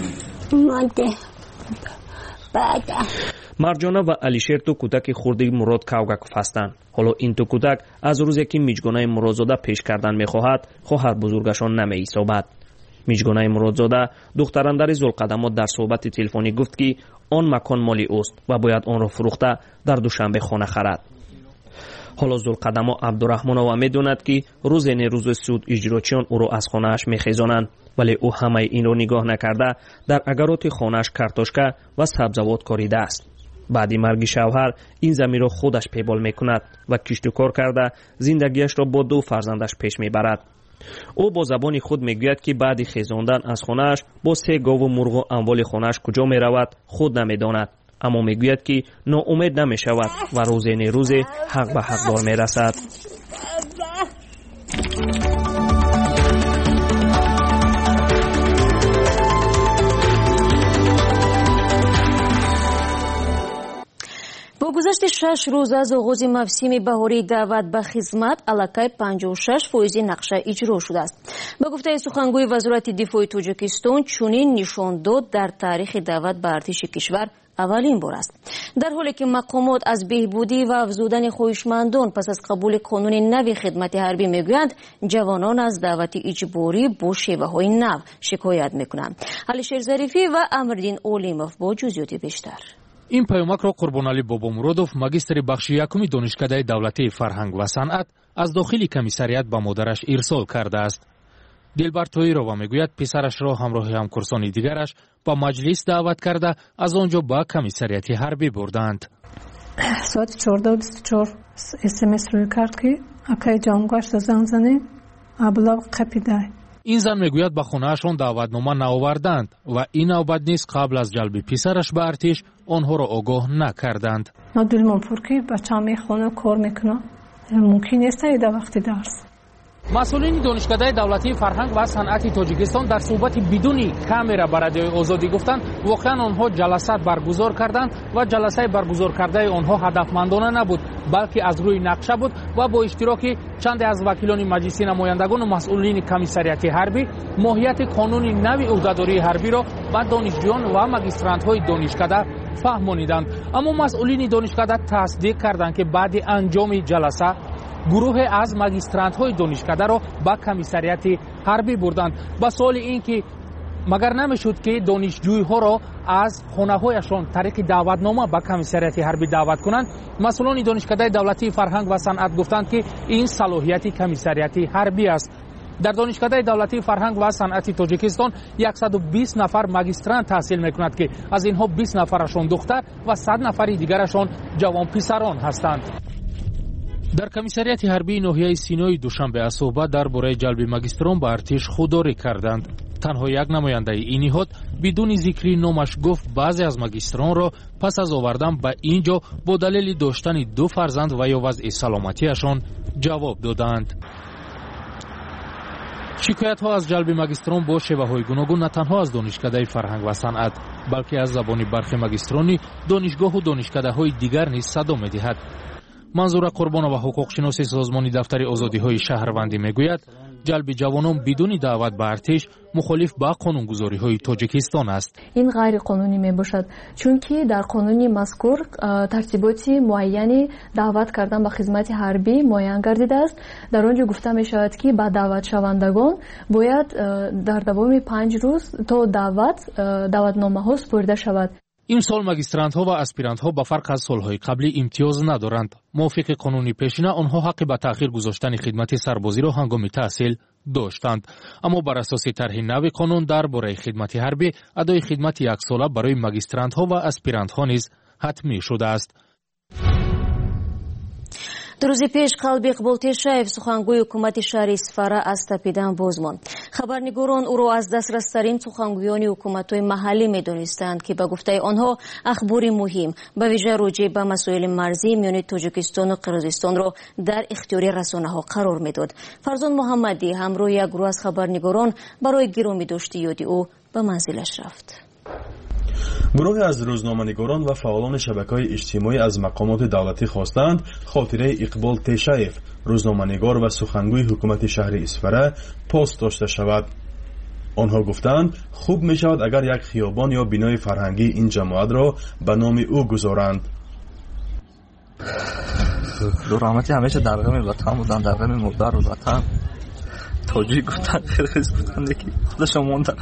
مرجانه و علیشیر تو کودک خردی مراد کوگاکوف هستند. حالا این تو کودک از روزی که میجگانه مرادزاده پیش کردن میخواهد خواهر بزرگشان نمی ایستابد. میجگانه مرادزاده دختراندر زلقدما در صحبت تلفنی گفت که آن مکان مالی اوست و باید آن را فروخته در دوشنبه خانه خرد. حالا زلقدما عبدالرحمنова میدوند که روز نه روز سود اجراچیان او را از خانه اش میخیزانند ولی او همه این را نگاه نکرده در اگرات خانه اش کارتوشکا و سبزوات کاریده است. بعدی مرگ شوهر این زمین را خودش پیبال میکند و کشت و کار کرده زندگیش را با دو فرزندش پیش میبرد. او با زبان خود میگوید که بعد خیزاندن از خانه‌اش با سه گاو و مرغ و اموال خانه‌اش کجا میرود خود نمیداند. اما میگوید که ناامید نمیشود و روز نه روز حق به حقدار میرسد. با گذشت شش روز از آغاز موسم بهاری دعوت به خدمت علاقه پنجاه و شش فیصد نقشه اجرا شده است. با گفته سخنگوی وزارت دفاع تاجیکستان چنین نشان داد در تاریخ دعوت به ارتش کشور اولین بار است. در حالی که مقامات از بهبودی و افزودن خواهشمندان پس از قبول قانون نو خدمت حربی میگویند جوانان از دعوت اجباری با شیوه‌های نو شکایت میکنند. علیشیر ظریفی و امرالدین اولیموف با جزئیات بیشتر. این پیامک را قربانعلی بابامرودوف ماگیستر بخش یکم دانشکده دولتی فرهنگ و صنعت از داخل کمیسریات به مادرش ارسال کرده است. دلبر تویرова میگوید پسرش را همراه همکورسان دیگرش با مجلس دعوت کرده از آنجا به کمیسریات حربی بردند. ساعت چهارده و بیست و چهار اس ام اس روی کرد که اکای جانگوش زنگ زنه ابلاغ قپیده. این زن میگوید به خانه‌شان دعوتنامه نآوردند و این نوبت نیز قبل از جلب پسرش به ارتش آنها را آگاه نکردند. ما دلمون پر که بچه‌ها میخونه کار میکنه ممکن نیست ایده وقتی درس. مسئولین دانشکده دولتی فرهنگ و صنعت تاجیکستان در صحبت بدون کامرا با رادیوی آزادی گفتند واقعا آنها جلسات برگزار کردند و جلسه برگزار کرده آنها هدفمندانه نبود بلکه از روی نقشه بود و با اشتراک چند از وکیلان مجلسی نمایندگان و مسئولین کمیسریات حربی ماهیت قانونی نوی عهدهداری حربی را به دانشجویان و ماگیسترانت‌های دانشکده فهمانیدند. اما مسئولین دانشکده تصدیق کردند که بعد انجام جلسه گروه از ماگیسترانت‌های دانشکده را به کمیسریات حربی بردند. با سوال این که مگر نمیشد که دانشجویها را از خانه‌هایشان طریق دعوتنامه به کمیسریات حربی دعوت کنند، مسئولان دانشکده دولتی فرهنگ و صنعت گفتند که این صلاحیت کمیسریات حربی است. در دانشکده دولتی فرهنگ و صنعت تاجیکستان صد و بیست نفر ماگیسترانت تحصیل می‌کنند که از اینها بیست نفرشان دختر و صد نفر دیگرشان جوان پسران هستند. در کمیسریات حربی ناحیه سینای دوشنبه از صحبت درباره جلب ماگیستران به ارتش خودداری کردند. تنها یک نماینده این نهاد بدون ذکر نامش گفت بعضی از ماگیستران را پس از آوردن به اینجا با دلیل داشتن دو فرزند و یا وضع سلامتیشان جواب دادند. شکایت ها از جلب ماگیستران با شیوه های گوناگون نه تنها از دانشکده فرهنگ و صنعت بلکه از زبان برخی ماگیسترانی دانشگاه و دانشکده های دیگر نیز صدا می‌دهد. منظور قربان و حقوق شناسی سازمان دفتر آزادی های شهروندی میگوید جلب جوانان بدون دعوت به ارتش مخالف با قانونگذاری های تاجیکستان است. این غیر قانونی می باشد چون که در قانون مذکور ترتیبات معینی دعوت کردن به خدمت حربی معین گردیده است. در آنجا گفته می شود که با دعوت شوندگان باید در دوام پنج روز تا دعوت دعوتنامه ها سپرده شود. این سال ماگیسترانت ها و اسپیرانت ها به فرق از سالهای قبلی امتیاز ندارند. موافق قانونی پیشینه آنها حق به تأخیر گذاشتن خدمت سربازی را هنگام تحصیل داشتند، اما بر اساس طرح نو قانون درباره خدمت حربی ادای خدمت یک ساله برای ماگیسترانت ها و اسپیرانت ها نیز حتمی شده است. دو روز پیش قلب اقبال تشاев سخنگوی حکومت شهر اسفاره از تپیدن باز ماند. خبرنگاران او را از دسترسترین سخنگویان حکومت‌های محلی می‌دانستند که به گفته آنها اخبار مهم به ویژه راجع به مسائل مرزی میان تاجیکستان و قرقیزستان را در اختیار رسانه‌ها قرار می‌داد. فرزان محمدی همراه یک گروه از خبرنگاران برای گرامی داشتی یادی او به منزلش رفت. گروهی از روزنامه‌نگاران و فعالان شبکه‌های اجتماعی از مقامات دولتی خواستند خاطره اقبال تشاев روزنامه‌نگار و سخنگوی حکومت شهر اسفاره پست داشته شود. آنها گفتند خوب می‌شود اگر یک خیابان یا بنای فرهنگی این جماعت را به نام او گذارند. دورامتی همیشه در غم وطن بودن، در غم مادر و وطن. تاجیک بودن، قرقیز بودن، که خودشون موندن.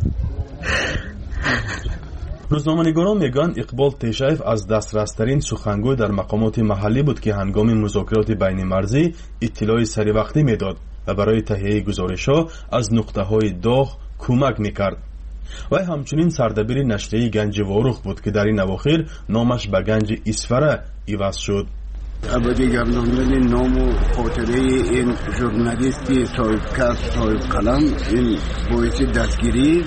روزنامه‌نگاران میگن اقبال تشاев از دسترسترین سخنگوی در مقامات محلی بود که هنگام مذاکرات بین مرزی اطلاع سری وقتی میداد و برای تهیه گزارش‌ها از نقطه‌های داغ کمک میکرد. و همچنین سردبیر نشریه گنج واروخ بود که در این اواخر نامش به گنج اسفاره عوض شد. ابدی گرداندن نام و خاطره این ژورنالیستی صاحب کسب صاحب قلم این باعث دستگیری.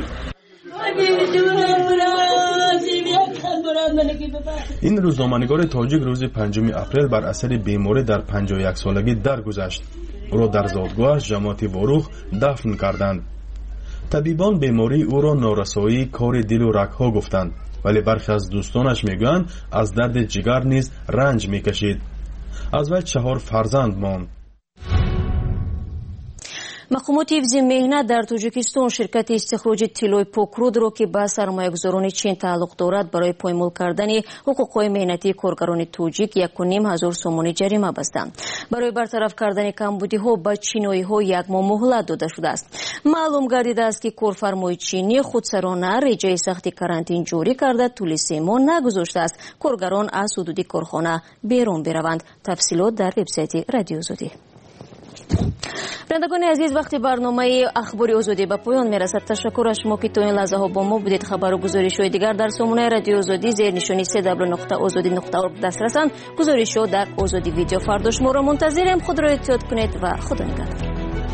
این روزنامه‌نگار تاجیک روز پنجم اپریل بر اثر بیماری در پنجاه و یک سالگی درگذشت. او را در زادگاهش جماعت واروخ دفن کردند. طبیبان بیماری او را نارسایی کار دل و رگ‌ها گفتند، ولی برخی از دوستانش میگویند از درد جگر نیز رنج میکشید. از وی چهار فرزند ماند. مقامات حفظ مهنت در تاجیکستان شرکت استخراج طلای پوکرود را که به سرمایه‌گذاران چین تعلق دارد برای پایمال کردن حقوق‌های مهنتی کارگران تاجیک یک و نیم هزار سومانی جریمه بستند. برای برطرف کردن کمبودی‌ها به چینایی‌ها یک ماه مهلت داده شده است. معلوم گردیده است که کارفرمای چینی خودسرانه رجای سخت کرانتین جاری کرده طول سه ماه نگذاشته است کارگران از حدود کارخانه بیرون بروند. تفصیلات در وبسایت رادیو آزادی. بینندگان عزیز، وقتی برنامه اخباری آزادی به پایان میرسد. تشکر از شما که تا این لحظه ها با ما بودید. خبر و گزارش های دیگر در سامانه رادیو آزادی زیر نشانی سه دبلیو نقطه آزادی نقطه اورگ دسترسند. گزارش ها در آزادی ویدیو فردا شما را منتظریم. خود را احتیاط کنید و خدا نگهدار.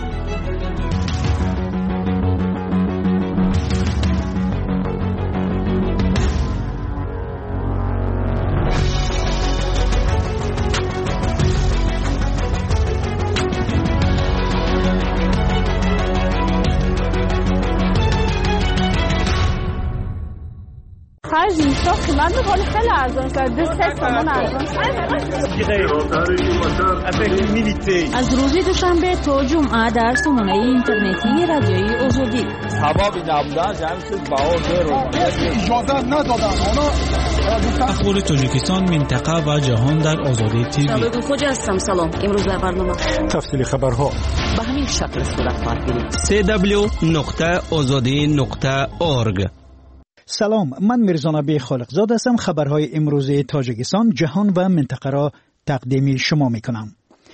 خرج میشه قیمت میکنه خیلی ارزان شد. دو سه تومن ارزان شد. از روز دوشنبه تا جمعه در سامانه اینترنتی رادیوی آزادی. سبب نبودن جمعیت بهار رو اجازه ندادن. اخبار تاجیکستان، منطقه و جهان در آزادی تیوی. سلام خوجا هستم. سلام. امروز در برنامه تفصیل خبرها به همین شکل صورت پرگیرید. سه دبلیو نقطه آزادی نقطه اورگ. سلام، من میرزانبی خالقزاد هستم. خبرهای امروز تاجیکستان، جهان و منطقه را تقدیم شما میکنم.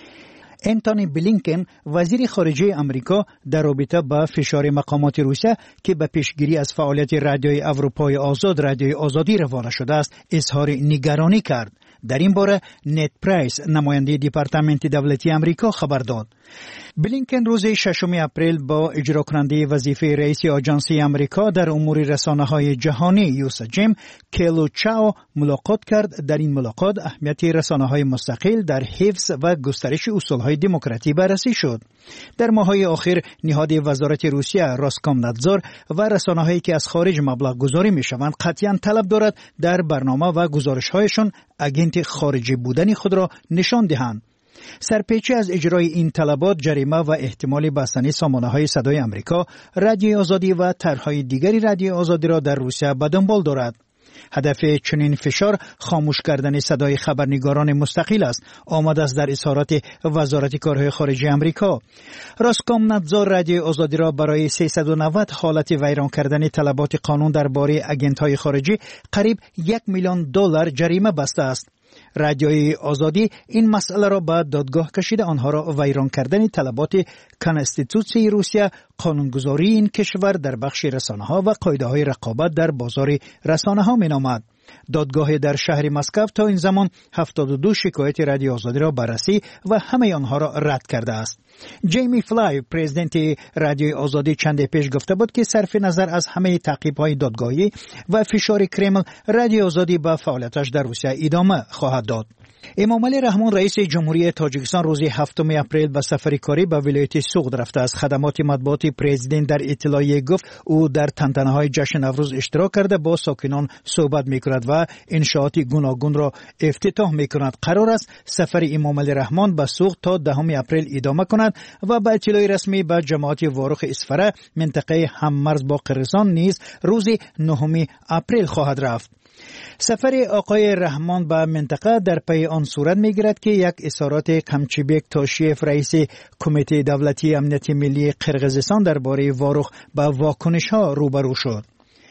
انتونی بلینکن وزیر خارجه امریکا در رابطه با فشار مقامات روسیه که به پیشگیری از فعالیت رادیوی اروپای آزاد رادیوی آزادی روانه شده است اظهار نگرانی کرد. در این باره نت پرایس نماینده دپارتمنت دولتی امریکا خبر داد. بلینکن روز ششم اپریل با اجرا کننده وظیفه رئیس آژانسی امریکا در امور رسانه‌های جهانی یوسا جیم کلو چاو ملاقات کرد. در این ملاقات اهمیت رسانه‌های مستقل در حفظ و گسترش اصول‌های دموکراسی بررسی شد. در ماه‌های اخیر نهاد وزارت روسیه راسکومنادزور و رسانه‌هایی که از خارج مبلغ گذاری می‌شوند قطعاً طلب دارد در برنامه و گزارش‌هایشان اگنت خارجی بودن خود را نشان دهند. سرپیچی از اجرای این طلبات جریمه و احتمال بستن سامانه‌های صدای آمریکا، رادیو آزادی و طرح‌های دیگری رادیو آزادی را در روسیه به دنبال دارد. هدف چنین فشار خاموش کردن صدای خبرنگاران مستقل است. آمده است در اظهارات وزارت کارهای خارجه آمریکا. راسکومنادزور رادیو آزادی را برای سیصد و نود حالت ویران کردن طلبات قانون درباره اگنت‌های خارجی قریب یک میلیون دلار جریمه بسته است. رادیوی آزادی این مسئله را به دادگاه کشیده آنها را ویران کردن طلبات کنستیتوسی روسیه، قانونگذاری این کشور در بخش رسانه‌ها و قاعده‌های رقابت در بازار رسانه‌ها می‌نامد. دادگاه در شهر مسکو تا این زمان هفتاد و دو شکایت رادیو آزادی را بررسی و همه آنها را رد کرده است. جیمی فلای پرزیدنت رادیو آزادی چند پیش گفته بود که صرف نظر از همه تعقیب‌های دادگاهی و فشار کرمل، رادیو آزادی به فعالیتش در روسیه ادامه خواهد داد. امامعلی رحمان رئیس جمهوری تاجیکستان روز هفتم اپریل به سفر کاری به ولایت سوغد رفته است. خدمات مطبوعاتی پرزیدنت در اطلاعیه گفت او در تنتنه‌های جشن نوروز اشتراک کرده با ساکنان صحبت می‌کند و انشاءات گوناگون را افتتاح می‌کند. قرار است سفر امامعلی رحمان به سوغد تا دهم اپریل ادامه کند و به اطلاع رسمی به جماعت واروخ اسفره منطقه هممرز با قرغیزستان نیز روز نهم اپریل خواهد رفت. سفر آقای رحمان به منطقه در پی آن صورت می‌گیرد که یک اظهارات قمچیبک تاشیف رئیس کمیته دولتی امنیت ملی قرغیزستان درباره واروخ با واکنش‌ها روبرو شد.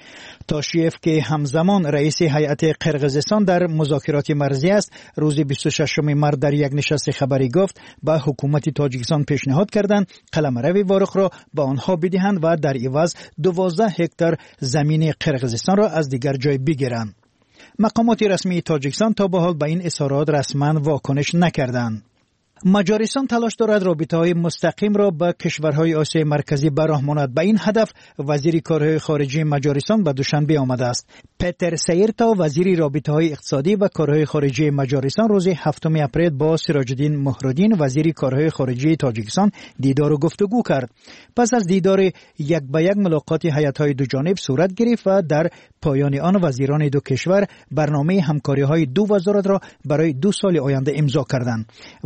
تاشیف که همزمان رئیس هیئت قرغیزستان در مذاکرات مرزی است، روز بیست و ششم مارس در یک نشست خبری گفت به حکومت تاجیکستان پیشنهاد کردند قلمرو واروخ را به آنها بدهند و در عوض دوازده هکتار زمین قرغیزستان را از دیگر جای بگیرند. مقامات رسمی تاجیکستان تا به حال به این اظهارات رسما واکنش نکردند. مجارستان تلاش دارد رابطه‌های مستقیم را با کشورهای آسیای مرکزی براه ماند. به این هدف وزیر کارهای خارجه مجارستان به دوشنبه آمده است. پتر سیرتا وزیر رابطه‌های اقتصادی و کارهای خارجه مجارستان روز هفتم اپریل با سراج الدین مهرالدین وزیر کارهای خارجه تاجیکستان دیدار و گفتگو کرد. پس از دیدار یک به یک ملاقات هیئت‌های دو جانب صورت گرفت و در پایان آن وزیران دو کشور برنامه همکاری‌های دو وزارت را برای دو سال آینده امضا کردند. وزیر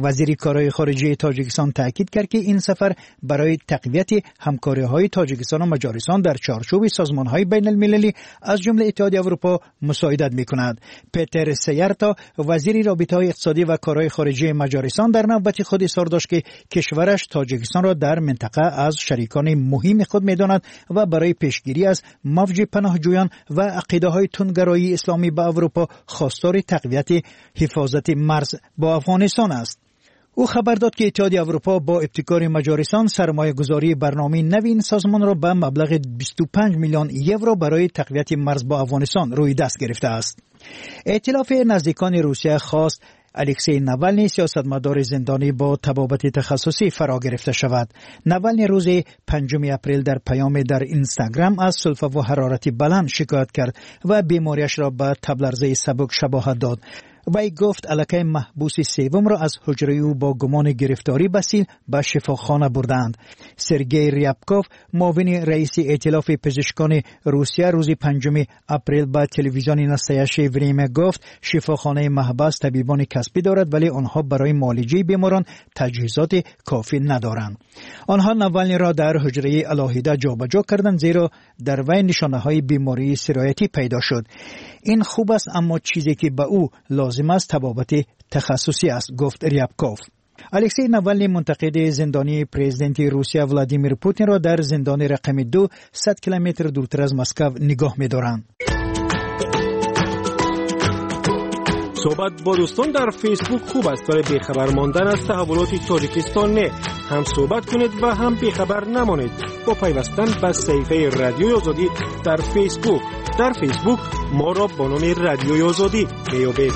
کارهای خارجه تاجیکستان تاکید کرد که این سفر برای تقویت همکاری‌های تاجیکستان و مجارستان در چارچوب سازمان‌های بین‌المللی از جمله اتحادیه اروپا مساعدت می‌کند. پتر سیارتا وزیر رابطه‌های اقتصادی و کارهای خارجه مجارستان در نوبت خود اظهار داشت که کشورش تاجیکستان را در منطقه از شریکان مهم خود می‌داند و برای پیشگیری از موج پناهجویان و عقیده‌های تندگرایی اسلامی به اروپا خواستار تقویت حفاظت مرز با افغانستان است. او خبر داد که اتحادیه اروپا با ابتکار مجارستان سرمایه گذاری برنامه نوی این سازمان را به مبلغ بیست و پنج میلیون یورو برای تقویت مرز با افغانستان روی دست گرفته است. ائتلاف نزدیکان روسیه خواست الکسی ناوالنی سیاستمدار زندانی با طبابت تخصصی فرا گرفته شود. ناوالنی روز پنجم اپریل در پیام در اینستاگرام از سلفه و حرارت بلند شکایت کرد و بیماریش را به تبلرزه سبک شباهت داد. وی گفت علاقه محبوس سوم را از حجره او با گمان گرفتاری بسیل به شفاخانه بردند. سرگئی ریابکوف معاون رئیس ائتلاف پزشکان روسیه روز پنجم اپریل به تلویزیون نستایش وریم گفت شفاخانه محبس طبیبان کسبی دارد ولی آنها برای معالجه بیماران تجهیزات کافی ندارند. آنها ناوالنی را در حجره علاهیده جابجا کردند زیرا در وی نشانه‌های بیماری سرایتی پیدا شد. این خوب است اما چیزی که به او لازم است طبابت تخصصی است، گفت ریابکوف. الکسی ناوالنی منتقد زندانی پرزیدنت روسیه ولادیمیر پوتین را در زندان رقم دو صد کیلومتر دورتر از مسکو نگاه می‌دارند. صحبت با دوستان در فیسبوک خوب است، برای بیخبر ماندن از تحولات تاجیکستان نه. هم صحبت کنید و هم بیخبر نمانید با پیوستن به صفحه رادیوی آزادی در فیسبوک. در فیسبوک ما را با نام رادیوی آزادی بیابید.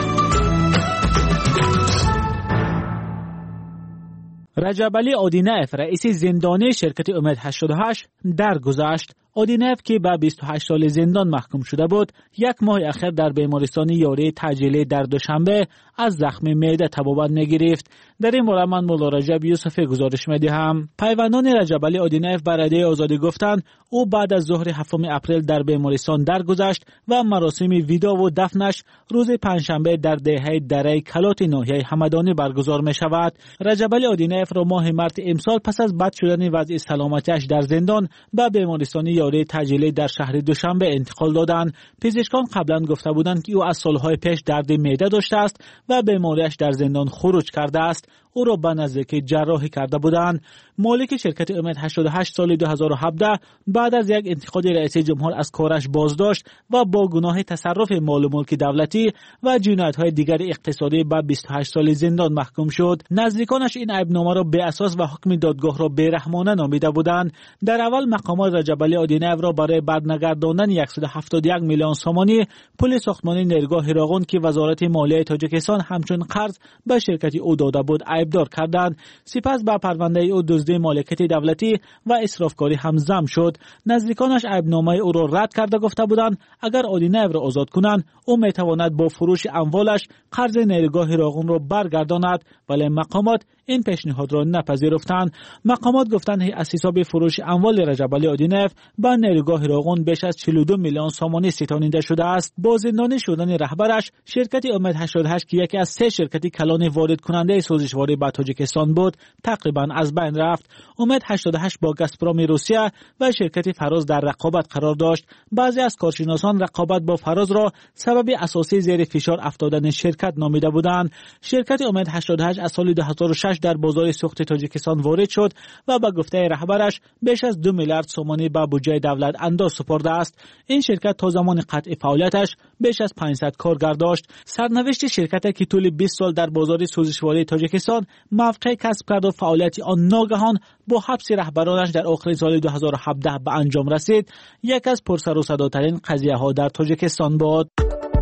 رجب علی آدینف رئیس زندانی شرکت امید هشتاد و هشت درگذشت. آدینف که به بیست و هشت سال زندان محکوم شده بود، یک ماه اخیر در بیمارستان یاری تعجیلی در دوشنبه از زخم معده طبابت می‌گرفت. در این مورد من مولا رجب یوسف گزارش می‌دهم. پیوندان رجب علی آدینف بر رادیوی آزادی گفتند او بعد از ظهر هفتم اپریل در بیمارستان درگذشت و مراسم ویدا و دفنش روز پنجشنبه در دهه دره کلات ناحیه همدانی برگزار می‌شود. رجب علی آدینف را ماه مارس امسال پس از بد شدن وضع سلامتیش در زندان به بیمارستان یاری تعجیلی در شهر دوشنبه انتقال دادند. پزشکان قبلا گفته بودند که او از سالهای پیش درد معده داشته است و بیماریش در زندان خروج کرده است. او را به نزدیکی جراحی کرده بودند. مالک شرکت امید هشتاد و هشت سال دو هزار و هفده بعد از یک انتقاد رئیس جمهور از کارش بازداشت و با گناه تصرف مال و ملک دولتی و جنایت‌های دیگر اقتصادی به بیست و هشت سال زندان محکوم شد. نزدیکانش این عیبنامه را بی اساس و حکم دادگاه را بی‌رحمانه نامیده بودند. در اول مقامات رجب علی آدینف را برای برنگرداندن صد و هفتاد و یک میلیون سومانی پول ساختمان نیرگاه هراقون که وزارت مالیه تاجیکستان همچون قرض به شرکت او داده بود عیبدار کردند. سپس به پرونده او دزدی مالکیت دولتی و اسرافکاری هم ضم شد. نزدیکانش عیبنامه او را رد کرده گفته بودند اگر آدینف را آزاد کنند او میتواند با فروش اموالش قرض نیرگاه هراقون را برگرداند، ولی مقامات این پیشنهاد را نپذیرفتند. مقامات گفتند از حساب فروش اموال رجب علی آدینف به نیرگاه هراقون بیش از چهل و دو میلیون سومانی ستانیده شده است. با زندانی شدن رهبرش شرکت امید هشتاد و هشت که یکی از سه شرکت کلان وارد کننده سوزشواری به تاجیکستان بود تقریبا از بین رفت. امید هشتاد و هشت با گازپروم روسیه و شرکت فراز در رقابت قرار داشت. بعضی از کارشناسان رقابت با فراز را سبب اساسی زیر فشار افتادن شرکت نامیده بودند. شرکت امید هشتاد و هشت از سال دو هزار و شش در بازار سوخت تاجیکستان وارد شد و به گفته رهبرش بیش از دو میلیارد سومانی به بودجه دولت انداز سپرده است. این شرکت تا زمان قطع فعالیتش بیش از پانصد کارگر داشت. سرنوشت شرکت که طول بیست سال در بازار سوزشواری تاجیکستان موقع کسب کرد و فعالیت آن ناگهان با حبس رهبرانش در آخر سال دو هزار و هفده به انجام رسید، یک از پرسر و صداترین قضیه ها در تاجیکستان بود.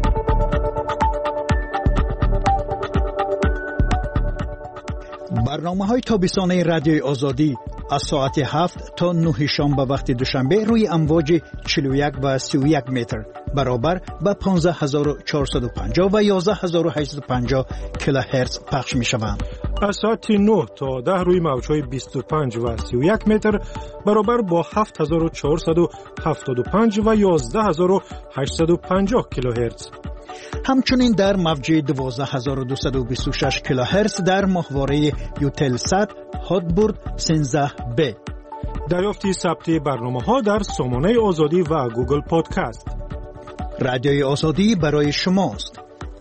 برنامه‌های تابستانه رادیوی آزادی از ساعت هفت تا نه شنبه وقت دوشنبه روی امواج چهل و یک و سی و یک متر برابر به پانزده هزار و چهارصد و پنجاه و یازده هزار و هشتصد و پنجاه کیلوهرتز پخش می‌شوند. از ساعت نه تا ده روی موج‌های بیست و پنج و سی و یک متر برابر با هفت هزار و چهارصد و هفتاد و پنج و یازده هزار و هشتصد و پنجاه کیلوهرتز. همچنین در موج دوازده هزار و دویست و بیست و شش کیلوهرتز در ماهواره یوتلسات هاتبورد سیزده بی. دریافت ثبت برنامه‌ها در سامانه آزادی و گوگل پادکست. رادیوی آزادی برای شماست.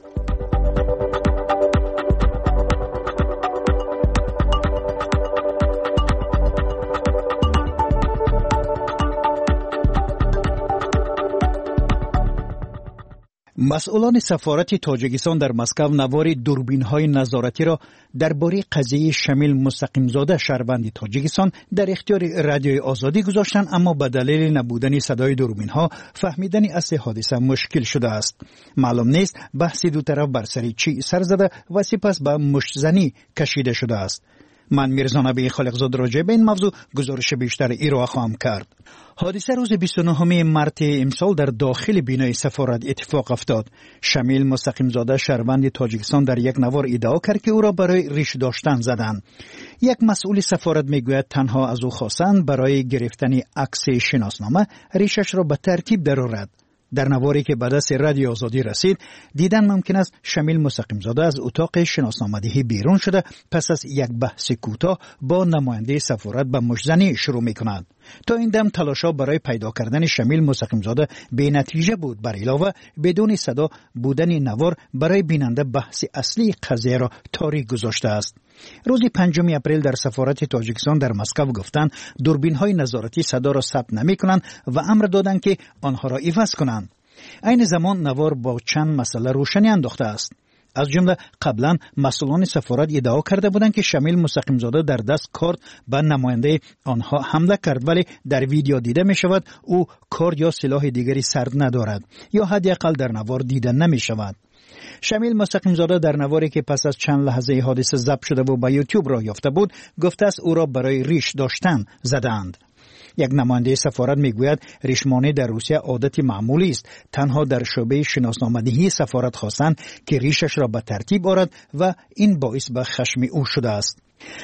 مسئولان سفارت تاجیکستان در مسکو نوار دوربین‌های نظارتی را درباره قضیه شمیل مستقیمزاده شهروند تاجیکستان در اختیار رادیوی آزادی گذاشتند، اما به دلیل نبودن صدای دوربین‌ها فهمیدن اصل حادثه مشکل شده است. معلوم نیست بحث دو طرف بر سر چی سر زده و سپس به مشت‌زنی کشیده شده است. من میرزا نبی خالقزاده راجع به این موضوع گزارش بیشتر ایرا خواهم کرد. حادثه روز بیست و نهم مارس امسال در داخل بینای سفارت اتفاق افتاد. شمیل مستقیمزاده شهروند تاجیکستان در یک نوار ادعا کرد که او را برای ریش داشتن زدند. یک مسئول سفارت میگوید تنها از او خواستند برای گرفتن عکس شناسنامه ریشش را به ترتیب درآورد. در نواری که به دست رادیو آزادی رسید دیدن ممکن است شمیل مستقیمزاده از اتاق شناسنامه‌دهی بیرون شده پس از یک بحث کوتاه با نماینده سفارت به مشت‌زنی شروع می‌کند. تا این دم تلاش‌ها برای پیدا کردن شمیل مستقیمزاده بی نتیجه بود. بر علاوه بدون صدا بودن نوار برای بیننده بحث اصلی قضیه را تاریک گذاشته است. روز پنجم اپریل در سفارت تاجیکستان در مسکو گفتند دوربین‌های نظارتی صدا را ثبت نمی‌کنند و امر دادند که آنها را عوض کنند. عین زمان نوار با چند مسئله روشنی انداخته است. از جمله قبلا مسئولان سفارت ادعا کرده بودند که شمیل مستقیمزاده در دست کارت به نماینده آنها حمله کرد، ولی در ویدیو دیده می شود او کارت یا سلاح دیگری سرد ندارد یا حداقل در نوار دیده نمی شود. شمیل مستقیمزاده در نواری که پس از چند لحظه حادثه ضبط شده و به یوتیوب راه یافته بود گفته است او را برای ریش داشتن زدند. یک نماینده سفارت میگوید ریشمانی در روسیه عادت معمولی است. تنها در شعبه شناسنامه‌دهی سفارت خواستند که ریشش را به ترتیب آورد و این باعث به خشم او شده است.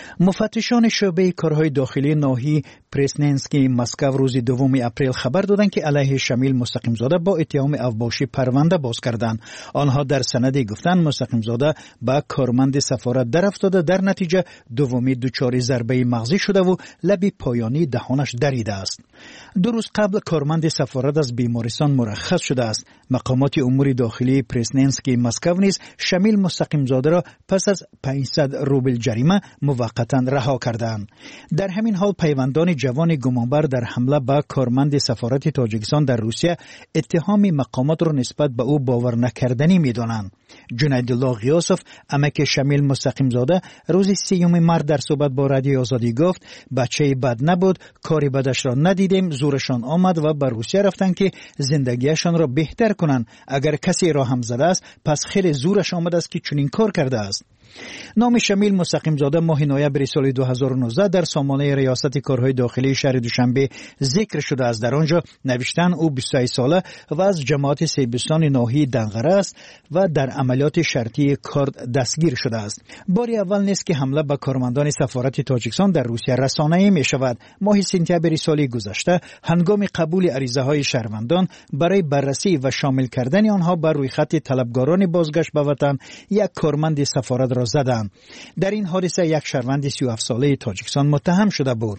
مفتشان شعبه کارهای داخلی ناحیه پرسننسکی مسکو روز دوم اپریل خبر دادند که علیه شمیل مستقیمزاده با اتهام اوباشی پرونده باز کردند. آنها در سندی گفتند مستقیمزاده با کارمند سفارت در افتاده، در نتیجه دومی دچار ضربه مغزی شده و لب پایانی دهانش دریده است. دو روز قبل کارمند سفارت از بیمارستان مرخص شده است. مقامات امور داخلی پرسننسکی مسکو نیز شمیل مستقیمزاده را پس از پانصد روبل جریمه موقتا رها کردند. در همین حال پیوندان جوان گمانبر در حمله به کارمند سفارت تاجیکستان در روسیه اتهام مقامات را نسبت به او باور نکردنی می‌دانند. جنیدالله غیاسف عمک شمیل مستقیمزاده روز سیوم مارس در صحبت با رادیو آزادی گفت بچه بد نبود، کاری بدش را ندیدیم، زورشان آمد و به روسیه رفتند که زندگیشان را بهتر کنند. اگر کسی را هم زده است پس خیلی زورش آمد است که چنین کار کرده است. نام شمیل مستقیمزاده ماه نوامبر سال دو هزار و نوزده در سامانه ریاست کارهای داخلی شهر دوشنبه ذکر شده است. در آنجا نوشتن او بیست و سه ساله و از جماعت سیبستان ناحیه دنغره است و در عملیات شرطی کرد دستگیر شده است. باری اول نیست که حمله به کارمندان سفارت تاجیکستان در روسیه رسانه‌ای می شود. ماه سپتامبر سال گذشته هنگام قبول عریضه های شهروندان برای بررسی و شامل کردن آنها بر روی خط طلبکاران بازگشت به وطن یک کارمند سفارت را زدند. در این حادثه یک شهروند سی و هفت ساله تاجیکستان متهم شده بود.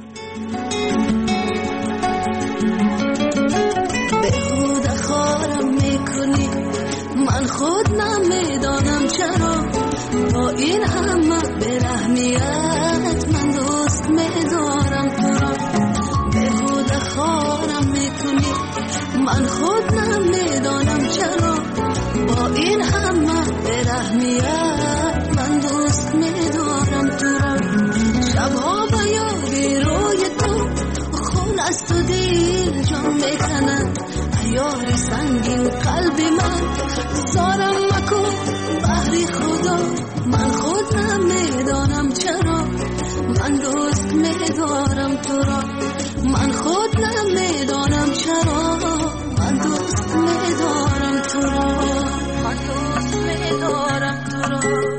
بهوده خارم میکنی، من خود نمیدانم چرا با این همه برحمیت من دوست میدارم تو را. بهوده خارم میکنی، من خود نمیدانم چرا با این همه برحمیت من دوست میدارم تو را. شبها به یادی روی تو خون است و دل جان میکند، یاری سنگین قلب من زارم مکن بحری خدا. من خود نمیدانم چرا من دوست میدارم تو را. من خود نمیدانم چرا من دوست میدارم تو را. من دوست میدارم تو را.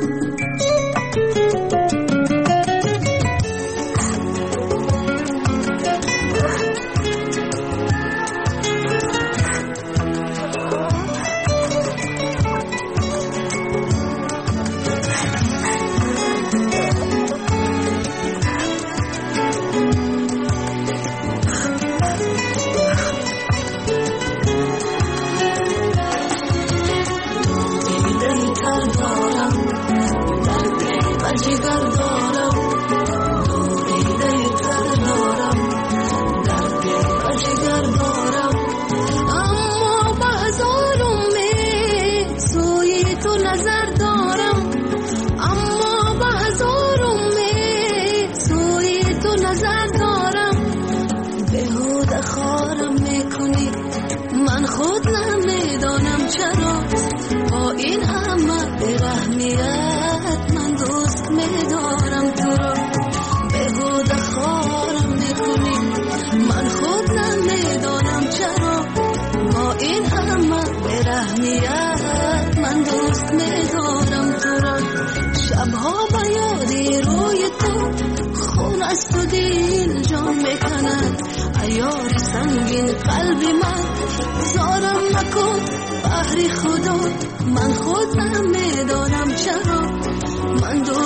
بجگر دارم دوریده تر دارم درد بجگر دارم اما به هزار امید سوی تو نظر دارم اما به هزار امید سوی تو نظر دارم بهوده خارم میکنی من خود نمیدانم چرا با این همه برحمیت من دوست میدارم تو را بهوده خارم میکنی من خود نمیدانم چرا با این همه برحمیت من دوست میدارم تو را شبها با یادی روی تو خون است و دل جان میکند عیار سنگین قلبی من زارم نکن بحری خدا من خود نمیدانم چرا من